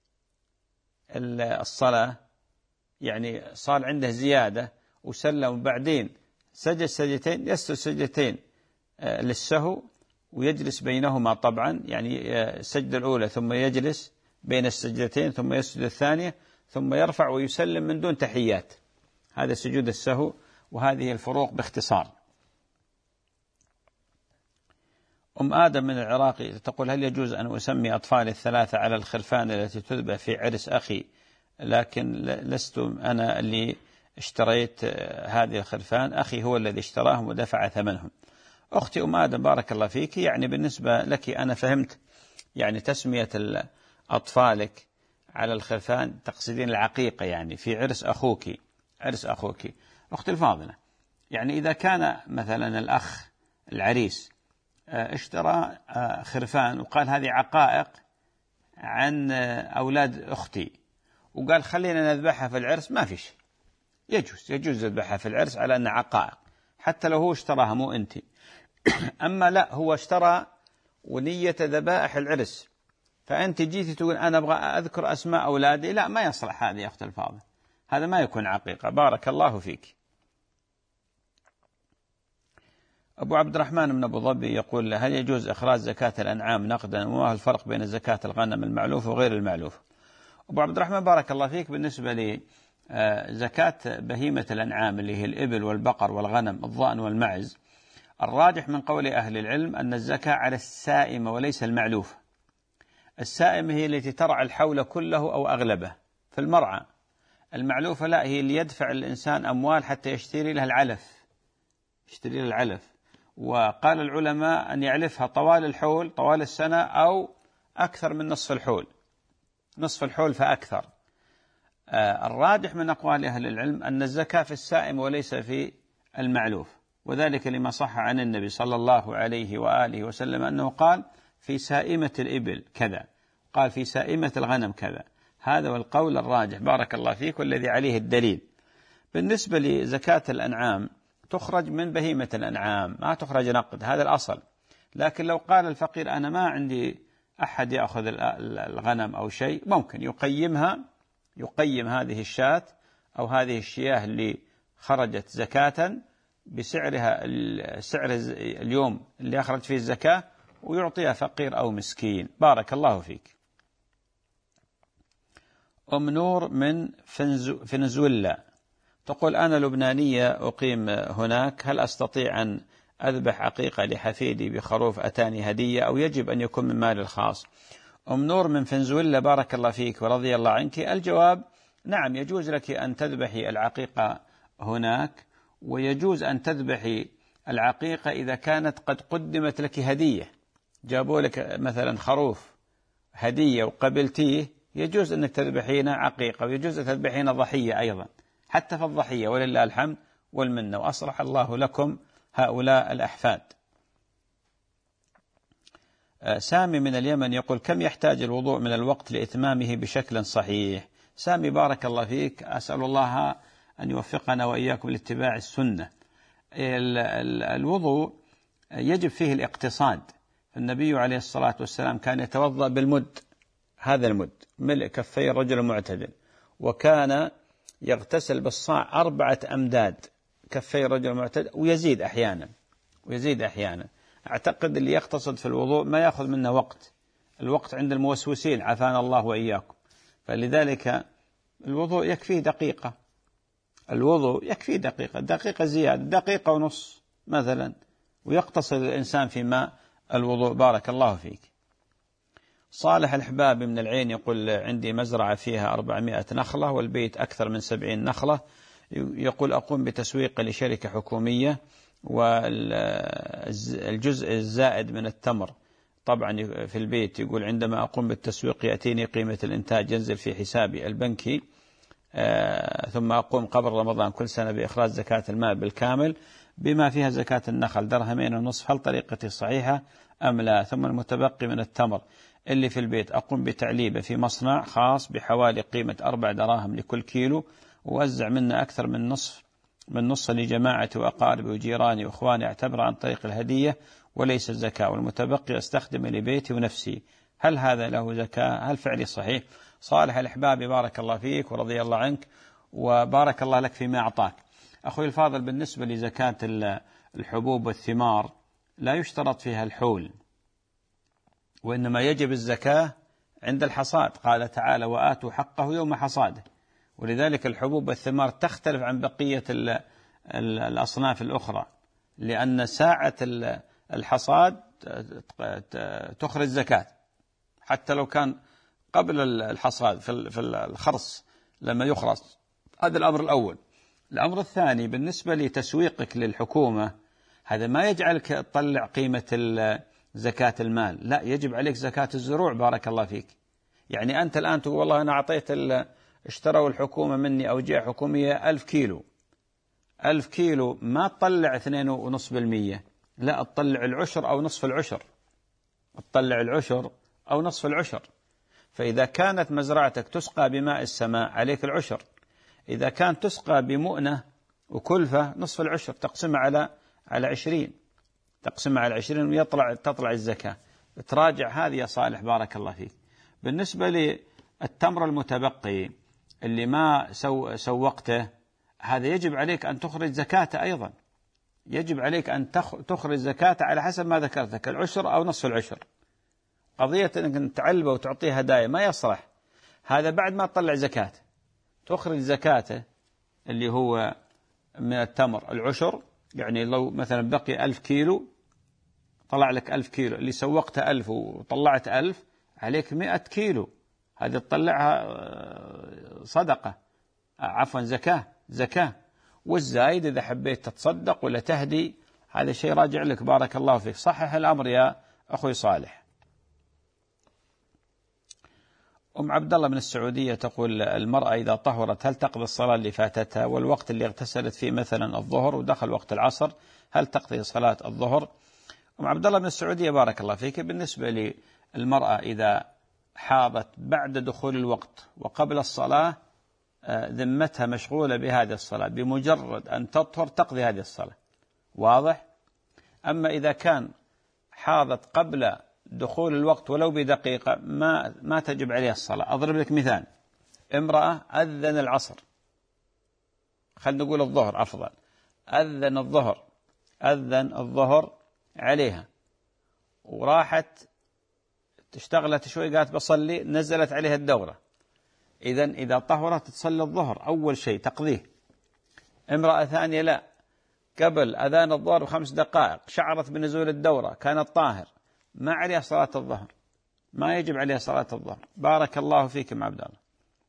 الصلاة يعني صار عنده زيادة وسلم وبعدين سجد سجدتين، يسجد سجدتين للسهو ويجلس بينهما طبعا، يعني السجدة الأولى ثم يجلس بين السجدتين ثم يسجد الثانية ثم يرفع ويسلم من دون تحيات. هذا سجود السهو، وهذه الفروق باختصار. أم آدم من العراق تقول: هل يجوز أن أسمي أطفالي الثلاثة على الخرفان التي تذبح في عرس أخي، لكن لست أنا اللي اشتريت هذه الخرفان، أخي هو الذي اشتراهم ودفع ثمنهم. أختي أم آدم بارك الله فيك، يعني بالنسبة لك أنا فهمت يعني تسمية أطفالك على الخرفان تقصدين العقيقة، يعني في عرس أخوك. أختي الفاضلة، يعني إذا كان مثلا الأخ العريس اشترى خرفان وقال هذه عقائق عن أولاد أختي، وقال خلينا نذبحها في العرس، ما في شيء، يجوز يذبحها في العرس على أنها عقائق حتى لو هو اشتراها مو أنت. أما لا، هو اشترى ونية ذبائح العرس، فأنت جيتي تقول أنا أبغى أذكر أسماء أولادي، لا ما يصلح هذا يا أخت الفاضل، هذا ما يكون عقيقة. بارك الله فيك. أبو عبد الرحمن بن أبو ظبي يقول هل يجوز إخراج زكاة الأنعام نقدا، وما هو الفرق بين زكاة الغنم المعلوف وغير المعلوف؟ أبو عبد الرحمن بارك الله فيك، بالنسبة لي زكاة بهيمة الأنعام اللي هي الإبل والبقر والغنم الضأن والمعز، الراجح من قول أهل العلم أن الزكاة على السائمة وليس المعلوف. السائمة هي التي ترعى الحول كله أو أغلبه في المرعى، المعلوفة لا، هي اللي يدفع الإنسان أموال حتى يشتري لها العلف. وقال العلماء أن يعلفها طوال الحول، طوال السنة، أو أكثر من نصف الحول فأكثر. الراجح من أقوال أهل العلم أن الزكاة في السائم وليس في المعلوف، وذلك لما صح عن النبي صلى الله عليه وآله وسلم أنه قال في سائمة الإبل كذا، قال في سائمة الغنم كذا. هذا والقول الراجح بارك الله فيك، والذي عليه الدليل. بالنسبة لزكاة الأنعام تخرج من بهيمة الأنعام، ما تخرج نقد، هذا الأصل. لكن لو قال الفقير أنا ما عندي أحد يأخذ الغنم أو شيء، ممكن يقيم هذه الشاة أو هذه الشياه اللي خرجت زكاة بسعرها، سعر اليوم اللي أخرج فيه الزكاة، ويعطيها فقير أو مسكين. بارك الله فيك. أم نور من فنزويلا تقول أنا لبنانية أقيم هناك، هل أستطيع أن أذبح عقيقة لحفيدي بخروف أتاني هدية، أو يجب أن يكون من مالي الخاص؟ أم نور من فنزويلا بارك الله فيك ورضي الله عنك، الجواب نعم، يجوز لك أن تذبحي العقيقة هناك، ويجوز أن تذبحي العقيقة إذا كانت قد قدمت لك هدية، جابوا لك مثلا خروف هدية وقبلتيه، يجوز أنك تذبحين عقيقة، ويجوز أن تذبحين ضحية أيضا، حتى في الضحية ولله الحمد والمنة، وأصلح الله لكم هؤلاء الأحفاد. سامي من اليمن يقول كم يحتاج الوضوء من الوقت لإتمامه بشكل صحيح؟ سامي بارك الله فيك، أسأل الله أن يوفقنا وإياكم لاتباع السنة. الوضوء يجب فيه الاقتصاد، النبي عليه الصلاة والسلام كان يتوضأ بالمد، هذا المد ملء كفي الرجل المعتدل، وكان يغتسل بالصاع 4 أمداد كفي الرجل المعتدل، ويزيد أحيانا. أعتقد اللي يقتصد في الوضوء ما يأخذ منه الوقت عند الموسوسين، عافانا الله وإياكم. فلذلك الوضوء يكفيه دقيقة، دقيقة زيادة، 1.5 دقيقة مثلا، ويقتصد الإنسان في ماء الوضوء. بارك الله فيك. صالح الحباب من العين يقول عندي مزرعة فيها 400 نخلة والبيت أكثر من 70 نخلة، يقول أقوم بتسويق لشركة حكومية، والجزء الزائد من التمر طبعا في البيت، يقول عندما أقوم بالتسويق يأتيني قيمة الإنتاج ينزل في حسابي البنكي، ثم أقوم قبل رمضان كل سنة بإخراج زكاة المال بالكامل بما فيها زكاة النخل 2.5 درهم، هل طريقتي صحيحة أم لا؟ ثم المتبقي من التمر اللي في البيت أقوم بتعليبه في مصنع خاص بحوالي قيمة 4 دراهم لكل كيلو، ووزع منه أكثر من نص لجماعتي وأقاربي وجيراني وإخواني، أعتبر عن طريق الهدية وليس الزكاة، والمتبقي أستخدمه لبيتي ونفسي، هل هذا له زكاة؟ هل فعلي صحيح؟ صالح الأحباب بارك الله فيك ورضي الله عنك، وبارك الله لك فيما أعطاك. أخوي الفاضل، بالنسبة لزكاة الحبوب والثمار لا يشترط فيها الحول، وإنما يجب الزكاة عند الحصاد، قال تعالى وآتوا حقه يوم حصاده. ولذلك الحبوب والثمار تختلف عن بقية الأصناف الأخرى، لأن ساعة الحصاد تخرج زكاة حتى لو كان قبل الحصاد في الخرص لما يخرص. هذا الأمر الأول. الأمر الثاني بالنسبة لتسويقك للحكومة، هذا ما يجعلك تطلع قيمة زكاة المال، لا، يجب عليك زكاة الزروع. بارك الله فيك. يعني أنت الآن تقول والله أنا أعطيت اشتروا الحكومة مني أو جهة حكومية 1000 كيلو، 1000 كيلو ما تطلع 2.5%، لا، تطلع العشر أو نصف العشر، تطلع العشر أو نصف العشر. فإذا كانت مزرعتك تسقى بماء السماء عليك العشر، إذا كانت تسقى بمؤنة وكلفة نصف العشر، تقسمها على 20، تقسمها على 20 تطلع الزكاة. تراجع هذه يا صالح بارك الله فيك. بالنسبة للتمر المتبقي اللي ما سوقته، هذا يجب عليك أن تخرج زكاته أيضا، يجب عليك أن تخرج زكاته على حسب ما ذكرتك، العشر أو نصف العشر. قضية أنك تعلبه وتعطيه هدايا ما يصلح، هذا بعد ما تطلع زكاته. تخرج زكاته اللي هو من التمر العشر، يعني لو مثلا بقي 1000 كيلو، طلع لك 1000 كيلو، اللي سوقته 1000 وطلعت 1000، عليك 100 كيلو، هذه تطلعها صدقة، عفوا زكاة. والزايد إذا حبيت تتصدق ولا تهدي، هذا شيء راجع لك بارك الله فيك. صحح الأمر يا أخوي صالح. أم عبد الله من السعودية تقول: المرأة إذا طهرت هل تقضي الصلاة اللي فاتتها؟ والوقت اللي اغتسلت فيه مثلا الظهر ودخل وقت العصر، هل تقضي صلاة الظهر؟ أم عبد الله من السعودية بارك الله فيك، بالنسبة للمرأة إذا حاضت بعد دخول الوقت وقبل الصلاة، ذمتها مشغولة بهذه الصلاة، بمجرد أن تطهر تقضي هذه الصلاة، واضح؟ أما إذا كان حاضت قبل دخول الوقت ولو بدقيقة ما تجب عليها الصلاة. أضرب لك مثال: امرأة أذن العصر، خلينا نقول الظهر أفضل، أذن الظهر عليها، وراحت اشتغلت شوي قالت بصلي، نزلت عليها الدورة، إذا طهرت تصلي الظهر أول شيء تقضيه. امرأة ثانية لا، قبل أذان الظهر ب5 دقائق شعرت بنزول الدورة، كانت طاهر، ما عليها صلاة الظهر، ما يجب عليها صلاة الظهر. بارك الله فيكم عبد الله.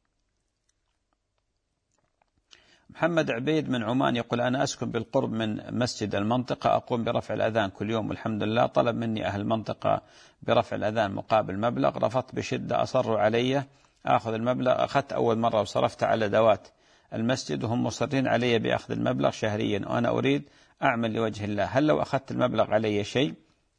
محمد عبيد من عمان يقول: أنا أسكن بالقرب من مسجد المنطقة، أقوم برفع الأذان كل يوم والحمد لله. طلب مني أهل المنطقة برفع الأذان مقابل مبلغ، رفضت بشدة، أصروا علي أخذ المبلغ. أخذت أول مرة وصرفت على أدوات المسجد وهم مصرين علي بأخذ المبلغ شهريا، وأنا أريد أعمل لوجه الله، هل لو أخذت المبلغ علي شيء؟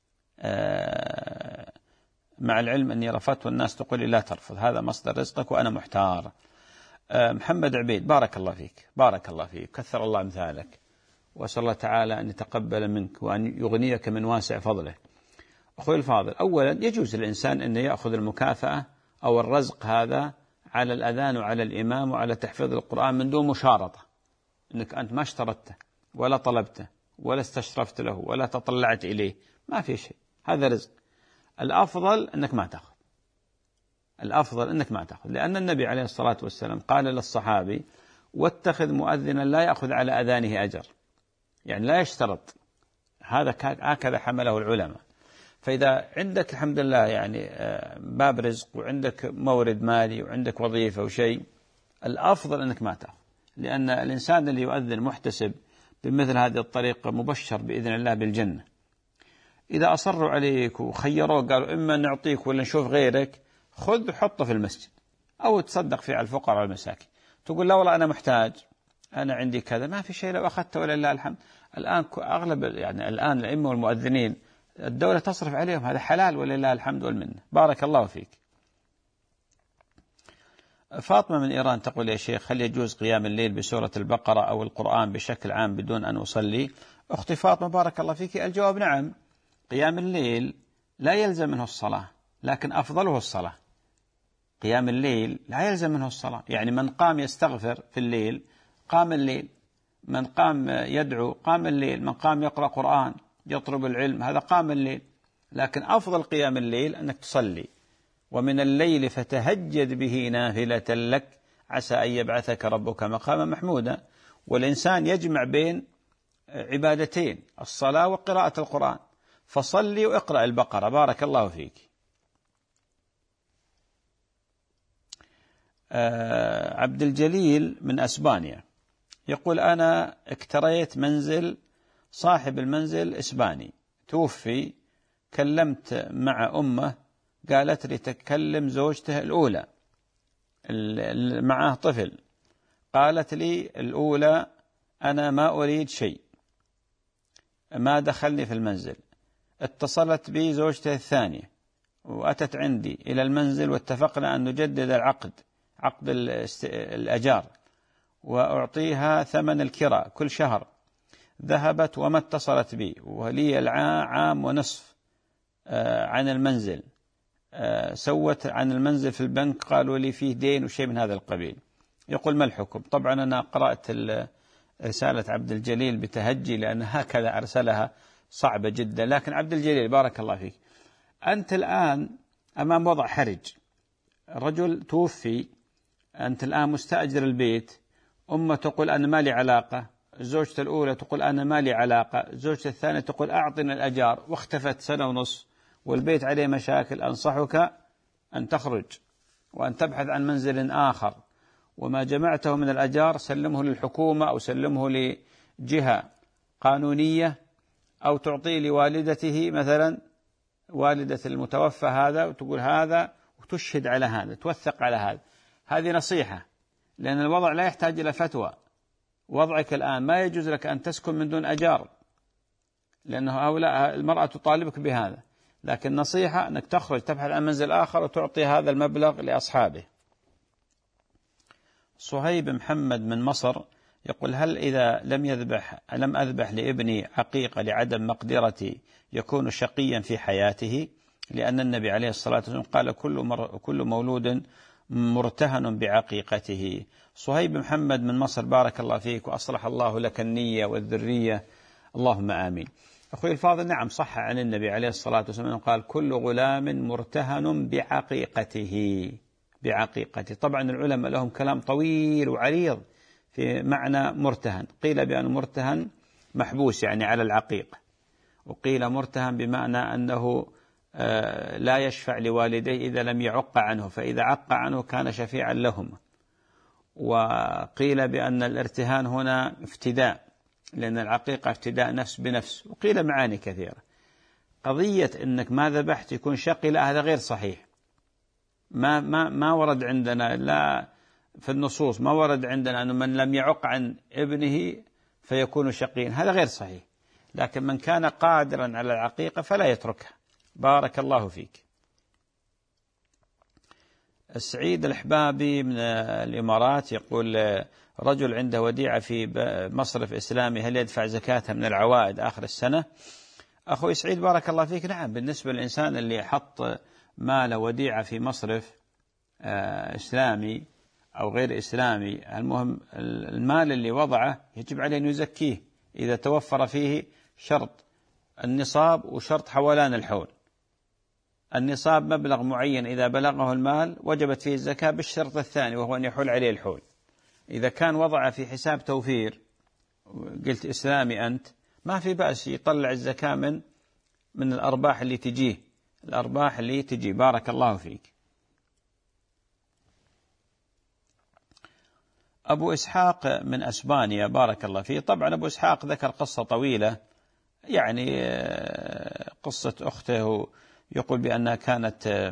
مع العلم أني رفضت والناس تقول لي لا ترفض، هذا مصدر رزقك وأنا محتار. محمد عبيد بارك الله فيك، كثر الله أمثالك، وأسأل الله تعالى أن يتقبل منك وأن يغنيك من واسع فضله. أخوي الفاضل، أولا يجوز للإنسان أن يأخذ المكافأة أو الرزق هذا على الأذان وعلى الإمام وعلى تحفيظ القرآن من دون مشارطة، أنك أنت ما اشترطته ولا طلبته ولا استشرفت له ولا تطلعت إليه، ما في شيء، هذا رزق. الأفضل أنك ما تأخذ، لأن النبي عليه الصلاة والسلام قال للصحابي: واتخذ مؤذنا لا يأخذ على أذانه أجر، يعني لا يشترط، هكذا حمله العلماء. فإذا عندك الحمد لله يعني باب رزق وعندك مورد مالي وعندك وظيفة وشيء، الأفضل أنك ما تأخذ، لأن الإنسان اللي يؤذن محتسب بمثل هذه الطريقة مبشر بإذن الله بالجنة. إذا أصروا عليك وخيروك قالوا إما نعطيك ولا نشوف غيرك، خذ وحطه في المسجد أو تصدق فيه على الفقراء والمساكين. تقول لا والله أنا محتاج، أنا عندي كذا، ما في شيء لو أخذته ولله الحمد. الآن أغلب الآن الأئمة والمؤذنين الدولة تصرف عليهم، هذا حلال ولله الحمد والمنة. بارك الله فيك. فاطمة من إيران تقول: يا شيخ، هل يجوز قيام الليل بسورة البقرة أو القرآن بشكل عام بدون أن أصلي؟ أختي فاطمة بارك الله فيك، الجواب نعم. قيام الليل لا يلزم منه الصلاة، لكن أفضله الصلاة. قيام الليل لا يلزم منه الصلاة، يعني من قام يستغفر في الليل قام الليل، من قام يدعو قام الليل، من قام يقرأ قرآن يطلب العلم هذا قام الليل. لكن أفضل قيام الليل أنك تصلي: ومن الليل فتهجد به نافلة لك عسى أن يبعثك ربك مقاما محمودا. والإنسان يجمع بين عبادتين، الصلاة وقراءة القرآن، فصلي واقرأ البقرة. بارك الله فيك. عبد الجليل من أسبانيا يقول: أنا اكتريت منزل، صاحب المنزل إسباني توفي، كلمت مع أمه قالت لي تكلم زوجته الأولى معه طفل، قالت لي الأولى أنا ما أريد شيء، ما دخلني في المنزل. اتصلت بي زوجته الثانية وأتت عندي إلى المنزل، واتفقنا أن نجدد العقد، عقد الأجار، وأعطيها ثمن الكراء كل شهر. ذهبت وما اتصلت بي، ولي عام ونصف عن المنزل. سوت عن المنزل في البنك، قالوا لي فيه دين وشيء من هذا القبيل. يقول ما الحكم؟ طبعا أنا قرأت رسالة عبد الجليل بتهجي، لأن هكذا أرسلها صعبة جدا. لكن عبد الجليل بارك الله فيك، أنت الآن أمام وضع حرج. رجل توفي، أنت الآن مستأجر البيت، أمه تقول أنا ما لي علاقة، زوجته الأولى تقول أنا ما لي علاقة، زوجته الثانية تقول أعطنا الأجار، واختفت سنة ونص والبيت عليه مشاكل. أنصحك أن تخرج وأن تبحث عن منزل آخر، وما جمعته من الأجار سلمه للحكومة أو سلمه لجهة قانونية، أو تعطيه لوالدته مثلا، والدة المتوفى هذا، وتقول هذا وتشهد على هذا، توثق على هذا. هذه نصيحة، لأن الوضع لا يحتاج إلى فتوى. وضعك الآن ما يجوز لك أن تسكن من دون أجار، لأنه هؤلاء المرأة تطالبك بهذا. لكن نصيحة أنك تخرج تبحث عن منزل آخر وتعطي هذا المبلغ لأصحابه. صهيب محمد من مصر يقول هل إذا لم أذبح لابني عقيقة لعدم مقدرتي يكون شقيا في حياته؟ لأن النبي عليه الصلاة والسلام قال كل مولود مرتهن بعقيقته. صهيب محمد من مصر بارك الله فيك، وأصلح الله لك النية والذرية، اللهم آمين. أخوي الفاضل، نعم صح عن النبي عليه الصلاة والسلام قال كل غلام مرتهن بعقيقته. طبعا العلماء لهم كلام طويل وعريض في معنى مرتهن. قيل بأن مرتهن محبوس يعني على العقيقة، وقيل مرتهن بمعنى أنه لا يشفع لوالديه إذا لم يعق عنه، فإذا عق عنه كان شفيعا لهم. وقيل بأن الارتهان هنا افتداء، لأن العقيقة افتداء نفس بنفس. وقيل معاني كثيرة. قضية أنك ما ذبحت يكون شقي، لا، هذا غير صحيح. ما ورد عندنا، لا في النصوص ما ورد عندنا أن من لم يعق عن ابنه فيكون شقيا، هذا غير صحيح. لكن من كان قادرا على العقيقة فلا يتركها. بارك الله فيك. السعيد الحبابي من الإمارات يقول رجل عنده وديعة في مصرف إسلامي، هل يدفع زكاتها من العوائد آخر السنة؟ أخوي سعيد بارك الله فيك، نعم، بالنسبة للإنسان اللي حط مال وديعة في مصرف إسلامي أو غير إسلامي، المهم المال اللي وضعه يجب عليه أن يزكيه إذا توفر فيه شرط النصاب وشرط حولان الحول. النصاب مبلغ معين إذا بلغه المال وجبت فيه الزكاة، بالشرط الثاني وهو أن يحول عليه الحول. إذا كان وضعه في حساب توفير، قلت إسلامي أنت، ما في بأس يطلع الزكاة من الأرباح اللي تجيه. بارك الله فيك. أبو إسحاق من أسبانيا بارك الله فيه. طبعا أبو إسحاق ذكر قصة طويلة، يعني قصة أخته، يقول بأنها كانت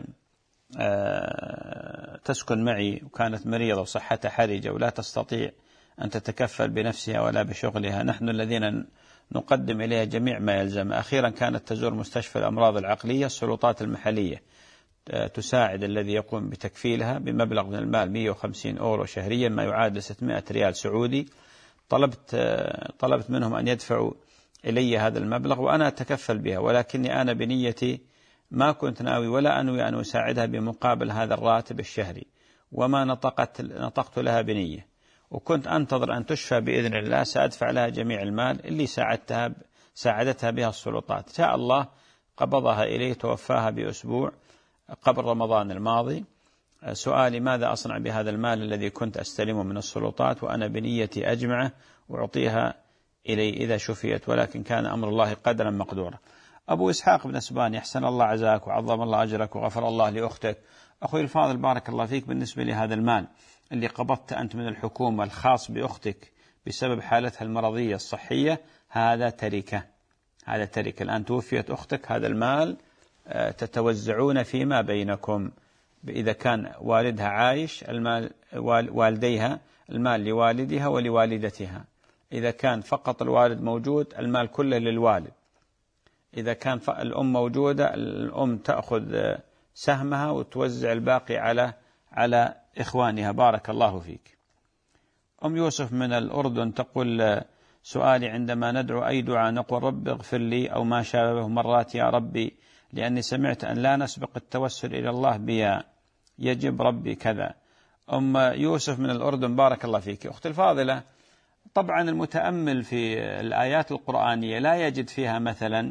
تسكن معي وكانت مريضة وصحتها حرجة ولا تستطيع أن تتكفل بنفسها ولا بشغلها، نحن الذين نقدم إليها جميع ما يلزم. أخيرا كانت تزور مستشفى الأمراض العقلية، السلطات المحلية تساعد الذي يقوم بتكفيلها بمبلغ من المال 150 أورو شهريا، ما يعادل 600 ريال سعودي. طلبت منهم أن يدفعوا إلي هذا المبلغ وأنا أتكفل بها، ولكني أنا بنيتي ما كنت ناوي ولا أنوي أن أساعدها بمقابل هذا الراتب الشهري، وما نطقت لها بنية، وكنت أنتظر أن تشفى بإذن الله، سأدفع لها جميع المال اللي ساعدتها بها السلطات. شاء الله قبضها إليه، توفاها بأسبوع قبل رمضان الماضي. سؤالي ماذا أصنع بهذا المال الذي كنت أستلمه من السلطات وأنا بنيتي أجمعه وأعطيها إلي إذا شفيت، ولكن كان أمر الله قدرا مقدورا. أبو إسحاق بن أسبانيا، أحسن الله عزاك وعظم الله أجرك وغفر الله لأختك. أخوي الفاضل بارك الله فيك، بالنسبة لهذا المال اللي قبضت أنت من الحكومة الخاص بأختك بسبب حالتها المرضية الصحية، هذا تركة. الآن توفيت أختك، هذا المال تتوزعون فيما بينكم. إذا كان والدها عايش، المال والديها، المال لوالدها ولوالدتها. إذا كان فقط الوالد موجود المال كله للوالد، إذا كان الأم موجودة الأم تأخذ سهمها وتوزع الباقي على إخوانها. بارك الله فيك. أم يوسف من الأردن تقول سؤالي عندما ندعو أي دعاء نقول رب اغفر لي أو ما شابه مرات يا ربي، لأني سمعت أن لا نسبق التوسل إلى الله بيا، يجب ربي كذا. أم يوسف من الأردن بارك الله فيك. أختي الفاضلة، طبعا المتأمل في الآيات القرآنية لا يجد فيها مثلا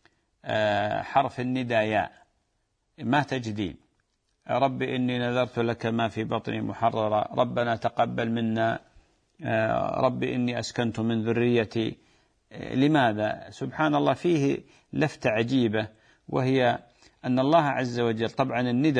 حرف النداء ياء، ما تجدين. ربي إني نذرت لك ما في بطني محررا، ربنا تقبل منا، ربي إني أسكنت من ذريتي. لماذا؟ سبحان الله، فيه لفتة عجيبة، وهي أن الله عز وجل، طبعا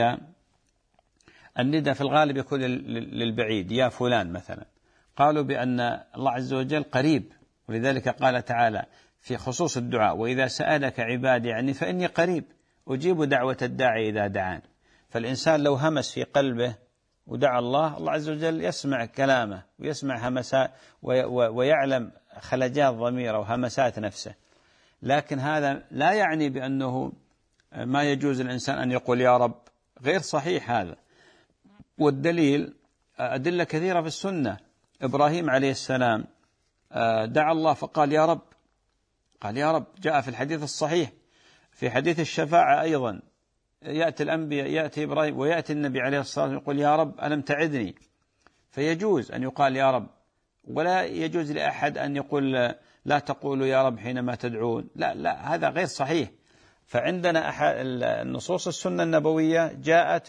النداء في الغالب يكون للبعيد، يا فلان مثلا. قالوا بأن الله عز وجل قريب، ولذلك قال تعالى في خصوص الدعاء وإذا سألك عبادي عني فإني قريب أجيب دعوة الداعي إذا دعان. فالإنسان لو همس في قلبه ودعا الله عز وجل يسمع كلامه ويسمع همسات ويعلم خلجات ضميره وهمسات نفسه. لكن هذا لا يعني بأنه ما يجوز الإنسان أن يقول يا رب، غير صحيح هذا. والدليل أدلة كثيرة في السنة. إبراهيم عليه السلام دعا الله فقال يا رب، قال يا رب، جاء في الحديث الصحيح في حديث الشفاعة أيضا، يأتي الأنبياء، يأتي إبراهيم ويأتي النبي عليه الصلاة والسلام يقول يا رب ألم تعدني، فيجوز أن يقال يا رب. ولا يجوز لأحد أن يقول لا تقولوا يا رب حينما تدعون، لا هذا غير صحيح. فعندنا النصوص السنة النبوية جاءت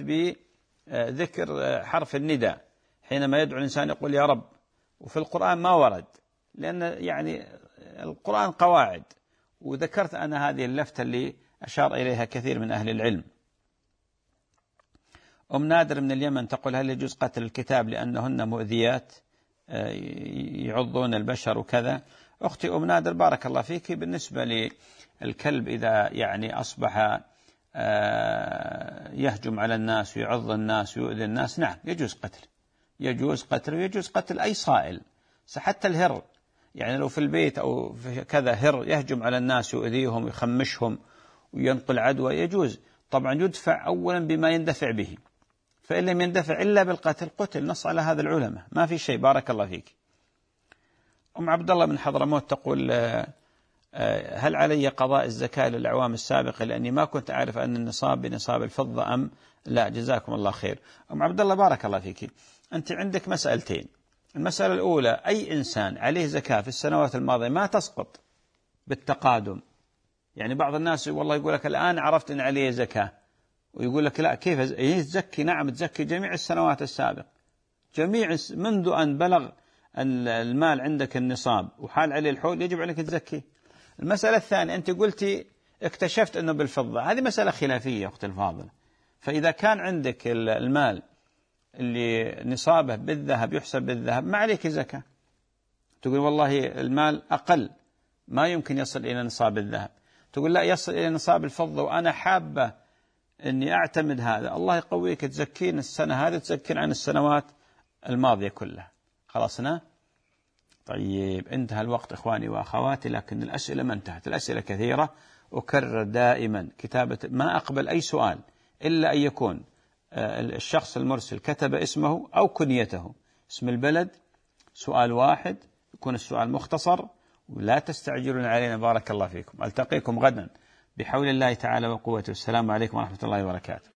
بذكر حرف النداء حينما يدعو الإنسان يقول يا رب، وفي القرآن ما ورد، لأن يعني القرآن قواعد. وذكرت أنا هذه اللفتة اللي أشار إليها كثير من أهل العلم. أم نادر من اليمن تقول هل يجوز قتل الكتاب لأنهن مؤذيات يعضون البشر وكذا؟ أختي أم نادر بارك الله فيك، بالنسبة للكلب إذا يعني أصبح يهجم على الناس ويعض الناس ويؤذي الناس، نعم يجوز قتل، يجوز قتل، ويجوز قتل أي صائل. حتى الهر، يعني لو في البيت أو في كذا هر يهجم على الناس ويؤذيهم ويخمشهم وينقل عدوى، يجوز. طبعا يدفع أولا بما يندفع به، فإن لم يندفع إلا بالقتل قتل، نص على هذا العلماء، ما في شيء. بارك الله فيك. أم عبد الله من حضرموت تقول هل علي قضاء الزكاة للأعوام السابقة لأني ما كنت أعرف أن النصاب بنصاب الفضة أم لا؟ جزاكم الله خير. أم عبد الله بارك الله فيك، أنت عندك مسألتين. المسألة الأولى، أي إنسان عليه زكاة في السنوات الماضية ما تسقط بالتقادم. يعني بعض الناس والله يقول لك الآن عرفت أن عليه زكاة، ويقول لك لا، كيف تزكي؟ نعم تزكي جميع السنوات السابقة، جميع منذ أن بلغ المال عندك النصاب وحال عليه الحول يجب عليك تزكي. المسألة الثانية، أنت قلتي اكتشفت أنه بالفضة، هذه مسألة خلافية أختي الفاضلة. فإذا كان عندك المال اللي نصابه بالذهب يحسب بالذهب ما عليك زكاة. تقول والله المال أقل ما يمكن يصل إلى نصاب الذهب، تقول لا يصل إلى نصاب الفضة وأنا حابة أني أعتمد هذا، الله يقويك تزكين السنة هذه تزكين عن السنوات الماضية كلها. خلصنا؟ طيب انتهى الوقت إخواني وأخواتي، لكن الأسئلة ما انتهت، الأسئلة كثيرة. أكرر دائما كتابة، ما أقبل أي سؤال إلا أن يكون الشخص المرسل كتب اسمه أو كنيته، اسم البلد، سؤال واحد، يكون السؤال مختصر، ولا تستعجلون علينا. بارك الله فيكم. ألتقيكم غدا بحول الله تعالى وقوته. السلام عليكم ورحمة الله وبركاته.